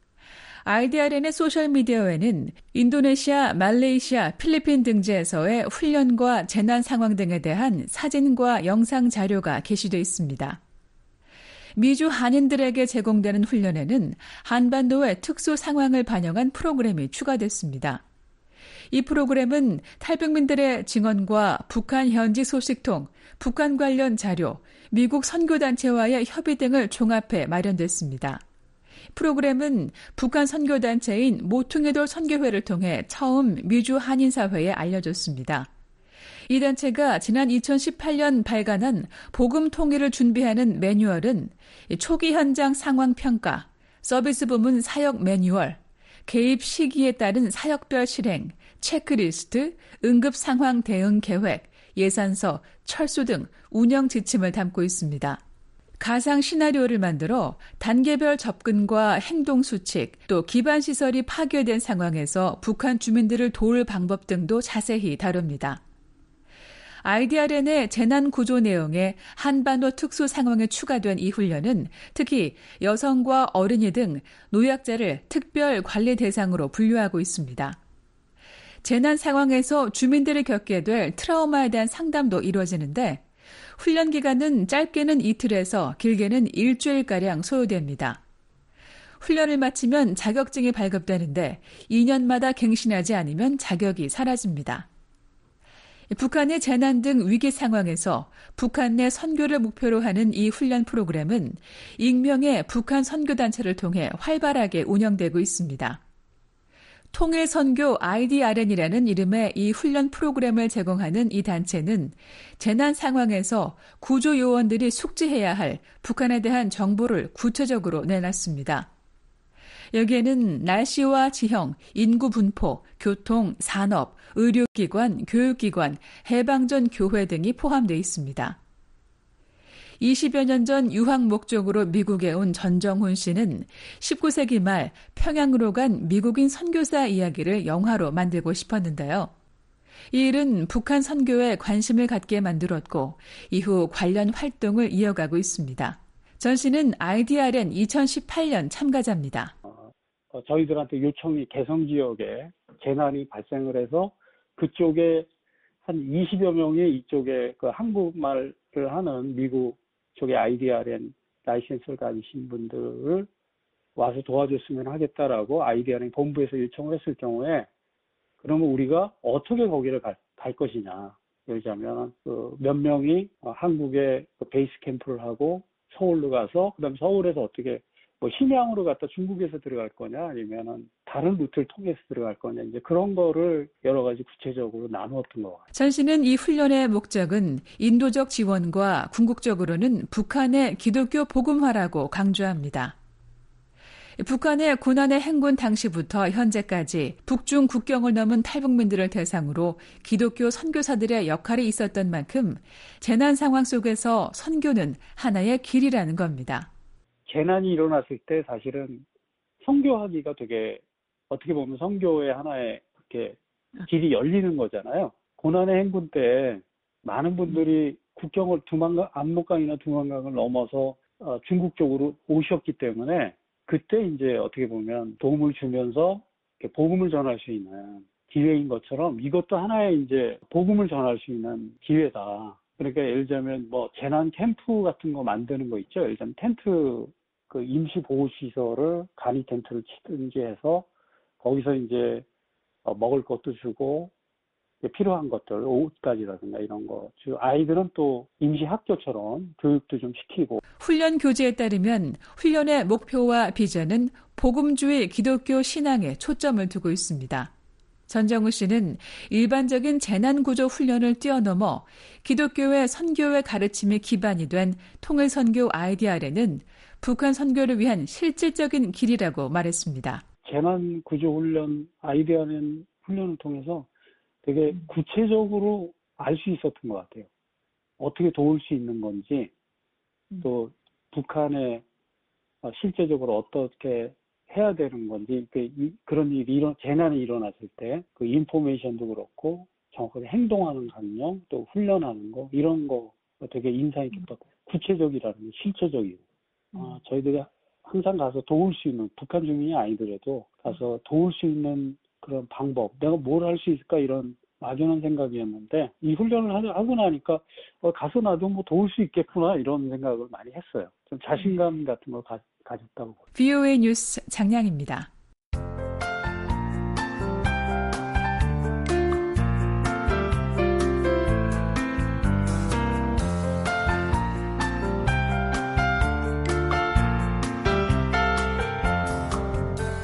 아이디알엔의 소셜미디어에는 인도네시아, 말레이시아, 필리핀 등지에서의 훈련과 재난 상황 등에 대한 사진과 영상 자료가 게시되어 있습니다. 미주 한인들에게 제공되는 훈련에는 한반도의 특수 상황을 반영한 프로그램이 추가됐습니다. 이 프로그램은 탈북민들의 증언과 북한 현지 소식통, 북한 관련 자료, 미국 선교단체와의 협의 등을 종합해 마련됐습니다. 프로그램은 북한 선교단체인 모퉁이돌 선교회를 통해 처음 미주 한인사회에 알려졌습니다. 이 단체가 지난 이천십팔 년 발간한 복음 통일을 준비하는 매뉴얼은 초기 현장 상황 평가, 서비스 부문 사역 매뉴얼, 개입 시기에 따른 사역별 실행, 체크리스트, 응급 상황 대응 계획, 예산서, 철수 등 운영 지침을 담고 있습니다. 가상 시나리오를 만들어 단계별 접근과 행동 수칙, 또 기반 시설이 파괴된 상황에서 북한 주민들을 도울 방법 등도 자세히 다룹니다. 아이디알엔의 재난 구조 내용에 한반도 특수 상황에 추가된 이 훈련은 특히 여성과 어린이 등 노약자를 특별 관리 대상으로 분류하고 있습니다. 재난 상황에서 주민들이 겪게 될 트라우마에 대한 상담도 이루어지는데 훈련 기간은 짧게는 이틀에서 길게는 일주일가량 소요됩니다. 훈련을 마치면 자격증이 발급되는데 이 년마다 갱신하지 않으면 자격이 사라집니다. 북한의 재난 등 위기 상황에서 북한 내 선교를 목표로 하는 이 훈련 프로그램은 익명의 북한 선교단체를 통해 활발하게 운영되고 있습니다. 통일선교 아이디알엔이라는 이름의 이 훈련 프로그램을 제공하는 이 단체는 재난 상황에서 구조 요원들이 숙지해야 할 북한에 대한 정보를 구체적으로 내놨습니다. 여기에는 날씨와 지형, 인구 분포, 교통, 산업, 의료기관, 교육기관, 해방전 교회 등이 포함되어 있습니다. 이십여 년 전 유학 목적으로 미국에 온 전정훈 씨는 십구 세기 말 평양으로 간 미국인 선교사 이야기를 영화로 만들고 싶었는데요. 이 일은 북한 선교에 관심을 갖게 만들었고 이후 관련 활동을 이어가고 있습니다. 전 씨는 아이디알엔 이천십팔 년 참가자입니다. 어, 저희들한테 요청이 개성 지역에 재난이 발생을 해서 그쪽에 한 이십여 명이 이쪽에 그 한국말을 하는 미국 쪽에 아이디알엔 라이센스를 가지신 분들을 와서 도와줬으면 하겠다라고 아이디알엔 본부에서 요청을 했을 경우에 그러면 우리가 어떻게 거기를 갈, 갈 것이냐. 예를 들자면 그 몇 명이 한국에 그 베이스 캠프를 하고 서울로 가서 그다음 서울에서 어떻게 뭐 심양으로 갔다 중국에서 들어갈 거냐 아니면은 다른 루트를 통해서 들어갈 거냐 이제 그런 거를 여러 가지 구체적으로 나누었던 것 같아요. 전 씨는 이 훈련의 목적은 인도적 지원과 궁극적으로는 북한의 기독교 복음화라고 강조합니다. 북한의 고난의 행군 당시부터 현재까지 북중 국경을 넘은 탈북민들을 대상으로 기독교 선교사들의 역할이 있었던 만큼 재난 상황 속에서 선교는 하나의 길이라는 겁니다. 재난이 일어났을 때 사실은 선교하기가 되게 어떻게 보면 선교의 하나의 이렇게 길이 열리는 거잖아요. 고난의 행군 때 많은 분들이 국경을 두만강, 압록강이나 두만강을 넘어서 어, 중국 쪽으로 오셨기 때문에 그때 이제 어떻게 보면 도움을 주면서 이렇게 복음을 전할 수 있는 기회인 것처럼 이것도 하나의 이제 복음을 전할 수 있는 기회다. 그러니까 예를 들자면 뭐 재난 캠프 같은 거 만드는 거 있죠. 예를 들자면 텐트 그 임시 보호 시설을 간이 텐트를 치든지 해서 거기서 이제 먹을 것도 주고 필요한 것들 옷까지라든가 이런 거 주 아이들은 또 임시 학교처럼 교육도 좀 시키고 훈련 교재에 따르면 훈련의 목표와 비전은 복음주의 기독교 신앙에 초점을 두고 있습니다. 전정우 씨는 일반적인 재난구조 훈련을 뛰어넘어 기독교의 선교의 가르침이 기반이 된 통일선교 아이디알에는 북한 선교를 위한 실질적인 길이라고 말했습니다. 재난구조훈련 아이디알엔 훈련을 통해서 되게 구체적으로 알 수 있었던 것 같아요. 어떻게 도울 수 있는 건지 또 북한에 실제적으로 어떻게 해야 되는 건지 그런 일이 일어, 재난이 일어났을 때 그 인포메이션도 그렇고 정확하게 행동하는 강령 또 훈련하는 거 이런 거 되게 인상 깊었고 구체적이라는 게 실체적이고 어, 저희들이 항상 가서 도울 수 있는 북한 주민이 아니더라도 가서 도울 수 있는 그런 방법 내가 뭘 할 수 있을까 이런 막연한 생각이었는데 이 훈련을 하고 나니까 어, 가서 나도 뭐 도울 수 있겠구나 이런 생각을 많이 했어요. 좀 자신감 같은 걸 가, 가졌다고. 브이오에이 뉴스 장량입니다.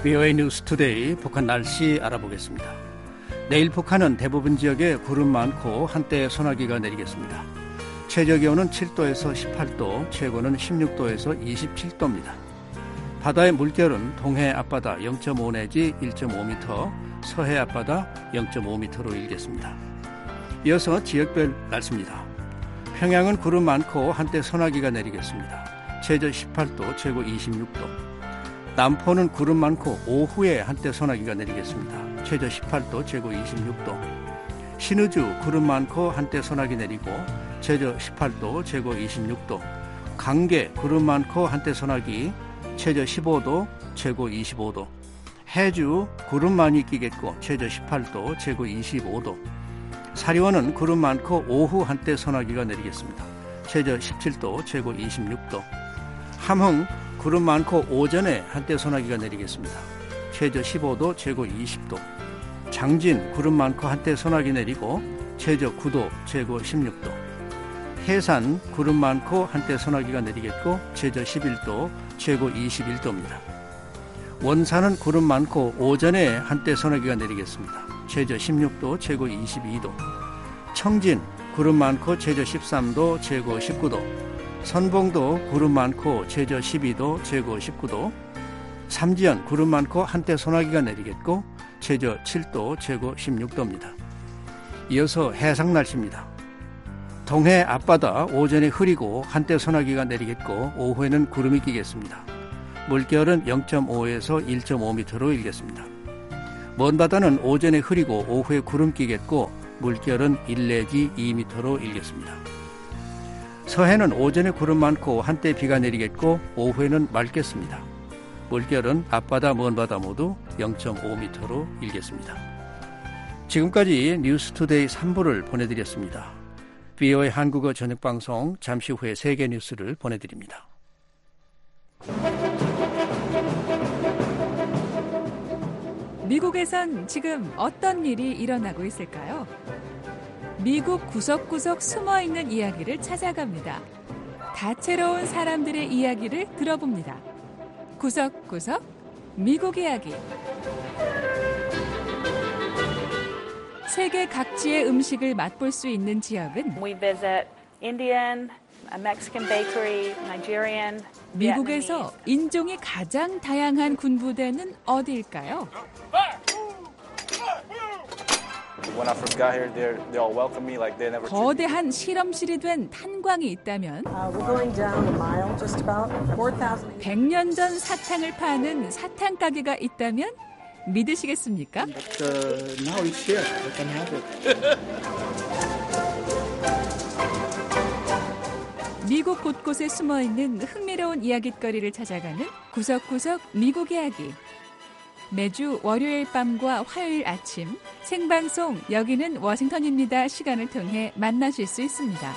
비오에이 뉴스투데이 북한 날씨 알아보겠습니다. 내일 북한은 대부분 지역에 구름 많고 한때 소나기가 내리겠습니다. 최저기온은 칠 도에서 십팔 도, 최고는 십육 도에서 이십칠 도입니다. 바다의 물결은 동해 앞바다 영 점 오 내지 일 점 오 미터, 서해 앞바다 영 점 오 미터로 일겠습니다. 이어서 지역별 날씨입니다. 평양은 구름 많고 한때 소나기가 내리겠습니다. 최저 십팔 도, 최고 이십육 도. 남포는 구름 많고 오후에 한때 소나기가 내리겠습니다. 최저 십팔 도, 최고 이십육 도. 신의주 구름 많고 한때 소나기 내리고 최저 십팔 도, 최고 이십육 도. 강계 구름 많고 한때 소나기 최저 십오 도, 최고 이십오 도. 해주 구름 많이 끼겠고 최저 십팔 도, 최고 이십오 도. 사리원은 구름 많고 오후 한때 소나기가 내리겠습니다. 최저 십칠 도, 최고 이십육 도. 함흥 구름 많고 오전에 한때 소나기가 내리겠습니다. 최저 십오 도, 최고 이십 도. 장진 구름 많고 한때 소나기 내리고 최저 구 도, 최고 십육 도. 해산 구름 많고 한때 소나기가 내리겠고 최저 십일 도, 최고 이십일 도입니다. 원산은 구름 많고 오전에 한때 소나기가 내리겠습니다. 최저 십육 도, 최고 이십이 도. 청진 구름 많고 최저 십삼 도, 최고 십구 도. 선봉도 구름 많고 최저 십이 도, 최고 십구 도. 삼지연 구름 많고 한때 소나기가 내리겠고 최저 칠 도, 최고 십육 도입니다. 이어서 해상 날씨입니다. 동해 앞바다 오전에 흐리고 한때 소나기가 내리겠고 오후에는 구름이 끼겠습니다. 물결은 영 점 오에서 일 점 오 미터로 일겠습니다. 먼 바다는 오전에 흐리고 오후에 구름 끼겠고 물결은 일 내지 이 미터로 일겠습니다. 서해는 오전에 구름 많고 한때 비가 내리겠고 오후에는 맑겠습니다. 물결은 앞바다 먼바다 모두 영 점 오 미터로 일겠습니다. 지금까지 뉴스투데이 삼 부를 보내드렸습니다. 비오에이 한국어 저녁방송 잠시 후에 세계 뉴스를 보내드립니다. 미국에선 지금 어떤 일이 일어나고 있을까요? 미국 구석구석 숨어있는 이야기를 찾아갑니다. 다채로운 사람들의 이야기를 들어봅니다. 구석구석 미국 이야기. 세계 각지의 음식을 맛볼 수 있는 지역은 We visit Indian, Mexican bakery, Nigerian, 미국에서 인종이 가장 다양한 군부대는 어디일까요? When I first got here, they they all welcomed me like they never. 거대한 실험실이 된 탄광이 있다면 백 년 전 사탕을 파는 사탕 가게가 있다면 믿으시겠습니까? But, uh, now it's here. I can have it. 미국 곳곳에 숨어있는 흥미로운 이야깃거리를 찾아가는 구석구석 미국 이야기. 매주 월요일 밤과 화요일 아침 생방송 여기는 워싱턴입니다 시간을 통해 만나실 수 있습니다.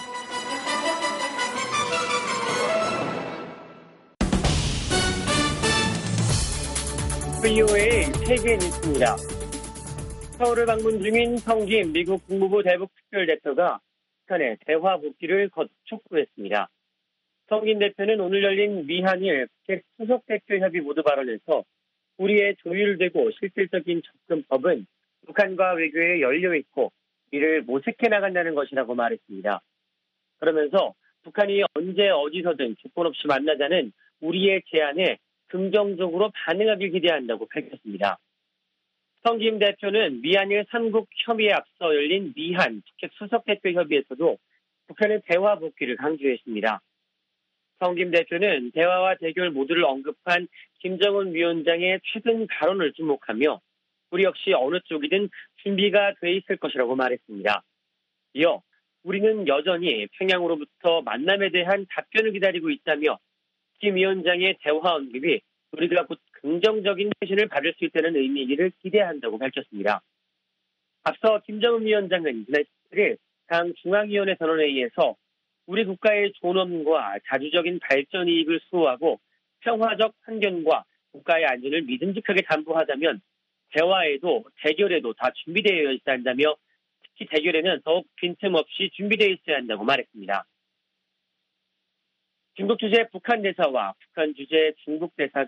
비오에이 세계 뉴스입니다. 서울을 방문 중인 성김 미국 국무부 대북 특별대표가 북한의 대화 복귀를 거듭 촉구했습니다. 성김 대표는 오늘 열린 미한일 북핵 수석대표 협의 모두 발언에서 우리의 조율되고 실질적인 접근법은 북한과 외교에 열려있고 이를 모색해 나간다는 것이라고 말했습니다. 그러면서 북한이 언제 어디서든 조건 없이 만나자는 우리의 제안에 긍정적으로 반응하길 기대한다고 밝혔습니다. 성김 대표는 미한일 삼국 협의에 앞서 열린 미한 북핵 수석대표 협의에서도 북한의 대화 복귀를 강조했습니다. 성김 대표는 대화와 대결 모두를 언급한 김정은 위원장의 최근 발언을 주목하며 우리 역시 어느 쪽이든 준비가 돼 있을 것이라고 말했습니다. 이어 우리는 여전히 평양으로부터 만남에 대한 답변을 기다리고 있다며 김 위원장의 대화 언급이 우리가 곧 긍정적인 회신을 받을 수 있다는 의미이기를 기대한다고 밝혔습니다. 앞서 김정은 위원장은 지난 십칠 일 당 중앙위원회 선언회의에서 우리 국가의 존엄과 자주적인 발전 이익을 수호하고 평화적 환경과 국가의 안전을 믿음직하게 담보하자면 대화에도 대결에도 다 준비되어 있어야 한다며 특히 대결에는 더욱 빈틈없이 준비되어 있어야 한다고 말했습니다. 중국 주재 북한 대사와 북한 주재 중국 대사가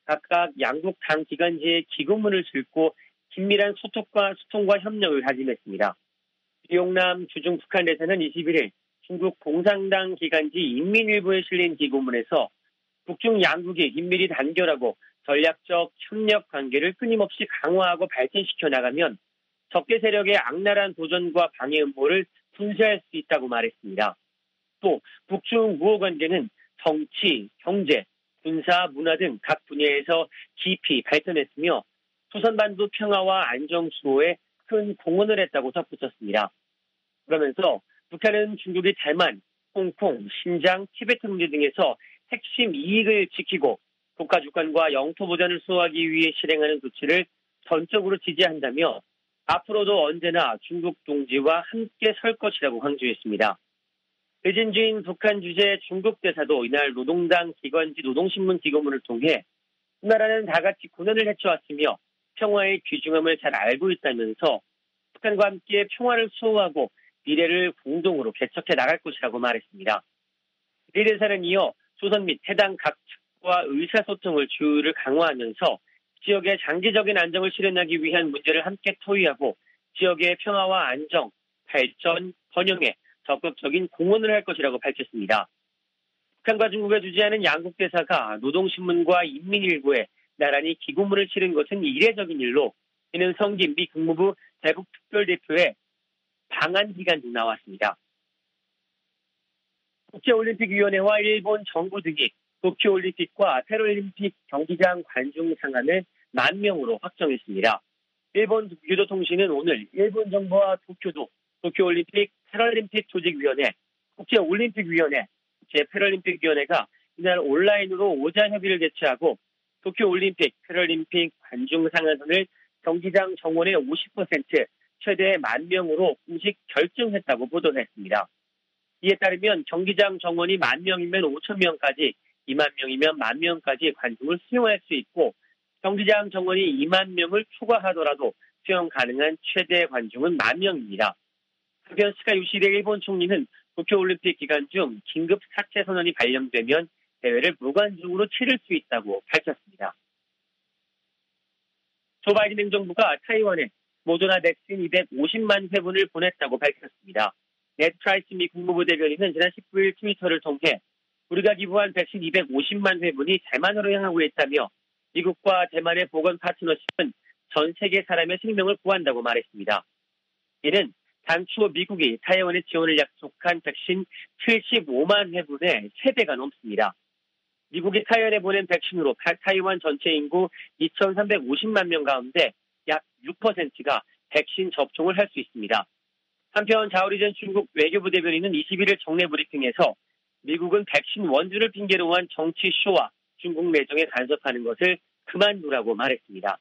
각각 양국 당 기관지에 기고문을 싣고 긴밀한 소통과, 소통과 협력을 다짐했습니다. 비용남 주중 북한 대사는 이십일 일 중국 공산당 기관지 인민일보에 실린 기고문에서 북중 양국이 긴밀히 단결하고 전략적 협력 관계를 끊임없이 강화하고 발전시켜 나가면 적대 세력의 악랄한 도전과 방해 음모를 분쇄할 수 있다고 말했습니다. 또 북중 우호 관계는 정치, 경제, 군사, 문화 등 각 분야에서 깊이 발전했으며 조선반도 평화와 안정 수호에 큰 공헌을 했다고 덧붙였습니다. 그러면서 북한은 중국이 대만, 홍콩, 신장, 티베트 문제 등에서 핵심 이익을 지키고 국가 주권과 영토 보전을 수호하기 위해 실행하는 조치를 전적으로 지지한다며 앞으로도 언제나 중국 동지와 함께 설 것이라고 강조했습니다. 의진주인 북한 주재 중국 대사도 이날 노동당 기관지 노동신문 기고문을 통해 우리나라는 다 같이 고난을 헤쳐왔으며 평화의 귀중함을 잘 알고 있다면서 북한과 함께 평화를 수호하고 미래를 공동으로 개척해 나갈 것이라고 말했습니다. 리 대사는 이어 조선 및 해당 각 측과 의사소통을 주의를 강화하면서 지역의 장기적인 안정을 실현하기 위한 문제를 함께 토의하고 지역의 평화와 안정, 발전, 번영에 적극적인 공헌을 할 것이라고 밝혔습니다. 북한과 중국에 주재하는 양국 대사가 노동신문과 인민일보에 나란히 기고문을 치른 것은 이례적인 일로 이는 성김 미 국무부 대북 특별대표의 방한 기간 중 나왔습니다. 국제올림픽위원회와 일본 정부 등이 도쿄올림픽과 패럴림픽 경기장 관중 상한을 만 명으로 확정했습니다. 일본 교도통신은 오늘 일본 정부와 도쿄도 도쿄올림픽 패럴림픽 조직위원회, 국제올림픽위원회, 국제패럴림픽위원회가 이날 온라인으로 오자 협의를 개최하고 도쿄올림픽 패럴림픽 관중 상한선을 경기장 정원의 오십 퍼센트 최대 만 명으로 공식 결정했다고 보도했습니다. 이에 따르면 경기장 정원이 만 명이면 오천 명까지, 이만 명이면 만 명까지 관중을 수용할 수 있고 경기장 정원이 이만 명을 초과하더라도 수용 가능한 최대 관중은 만 명입니다. 한편 스가 요시히데 일본 총리는 도쿄올림픽 기간 중 긴급 사퇴 선언이 발령되면 대회를 무관중으로 치를 수 있다고 밝혔습니다. 조 바이든 행정부가 타이완에 모더나 백신 이백오십만 회분을 보냈다고 밝혔습니다. 네드 프라이스 미 국무부 대변인은 지난 십구 일 트위터를 통해 우리가 기부한 백신 이백오십만 회분이 대만으로 향하고 있다며 미국과 대만의 보건 파트너십은 전 세계 사람의 생명을 구한다고 말했습니다. 이는 당초 미국이 타이완에 지원을 약속한 백신 칠십오만 회분의 세 배가 넘습니다. 미국이 타이완에 보낸 백신으로 타이완 전체 인구 이천삼백오십만 명 가운데 약 육 퍼센트가 백신 접종을 할 수 있습니다. 한편 자오리전 중국 외교부 대변인은 이십일 일 정례 브리핑에서 미국은 백신 원주를 핑계로 한 정치 쇼와 중국 내정에 간섭하는 것을 그만두라고 말했습니다.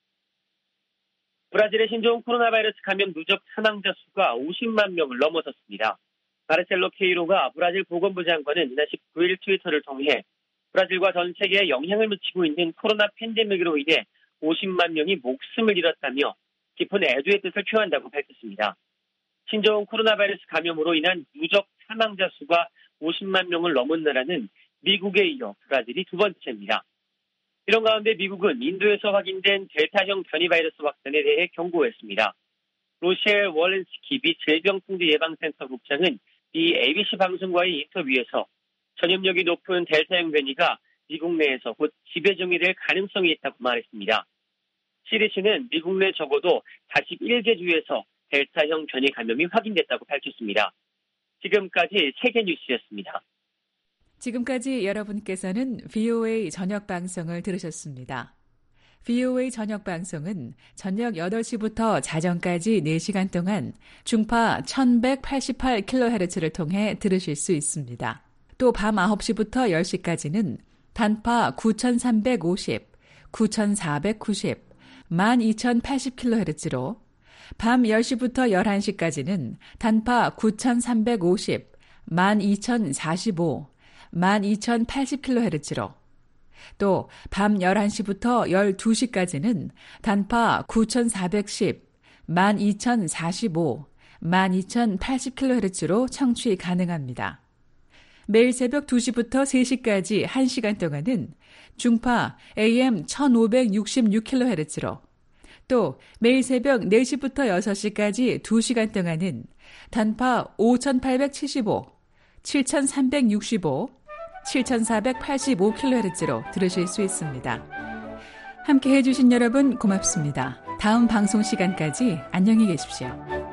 브라질의 신종 코로나 바이러스 감염 누적 사망자 수가 오십만 명을 넘어섰습니다. 마르셀로 케이로가 브라질 보건부 장관은 지난 십구 일 트위터를 통해 브라질과 전 세계에 영향을 미치고 있는 코로나 팬데믹으로 인해 오십만 명이 목숨을 잃었다며 깊은 애도의 뜻을 표한다고 밝혔습니다. 신종 코로나 바이러스 감염으로 인한 누적 사망자 수가 오십만 명을 넘은 나라는 미국에 이어 브라질이 두 번째입니다. 이런 가운데 미국은 인도에서 확인된 델타형 변이 바이러스 확산에 대해 경고했습니다. 로셸 월렌스키 미 질병통제예방센터 국장은 이 에이비씨 방송과의 인터뷰에서 전염력이 높은 델타형 변이가 미국 내에서 곧 지배종이 될 가능성이 있다고 말했습니다. 씨디씨는 미국 내 적어도 사십일 개 주에서 델타형 변이 감염이 확인됐다고 밝혔습니다. 지금까지 세계 뉴스였습니다. 지금까지 여러분께서는 브이오에이 저녁 방송을 들으셨습니다. 브이오에이 저녁 방송은 저녁 여덟 시부터 자정까지 네 시간 동안 중파 천백팔십팔 킬로헤르츠를 통해 들으실 수 있습니다. 또 밤 아홉 시부터 열 시까지는 단파 구천삼백오십, 구천사백구십, 만 이천팔십 킬로헤르츠로 밤 열 시부터 열한 시까지는 단파 구천삼백오십, 만 이천사십오, 만 이천팔십 킬로헤르츠로 또 밤 열한 시부터 열두 시까지는 단파 구천사백십, 만 이천사십오, 만 이천팔십 킬로헤르츠로 청취 가능합니다. 매일 새벽 두 시부터 세 시까지 한 시간 동안은 중파 에이엠 천오백육십육 킬로헤르츠로 또 매일 새벽 네 시부터 여섯 시까지 두 시간 동안은 단파 오천팔백칠십오, 칠천삼백육십오, 칠천사백팔십오 킬로헤르츠로 들으실 수 있습니다. 함께 해주신 여러분 고맙습니다. 다음 방송 시간까지 안녕히 계십시오.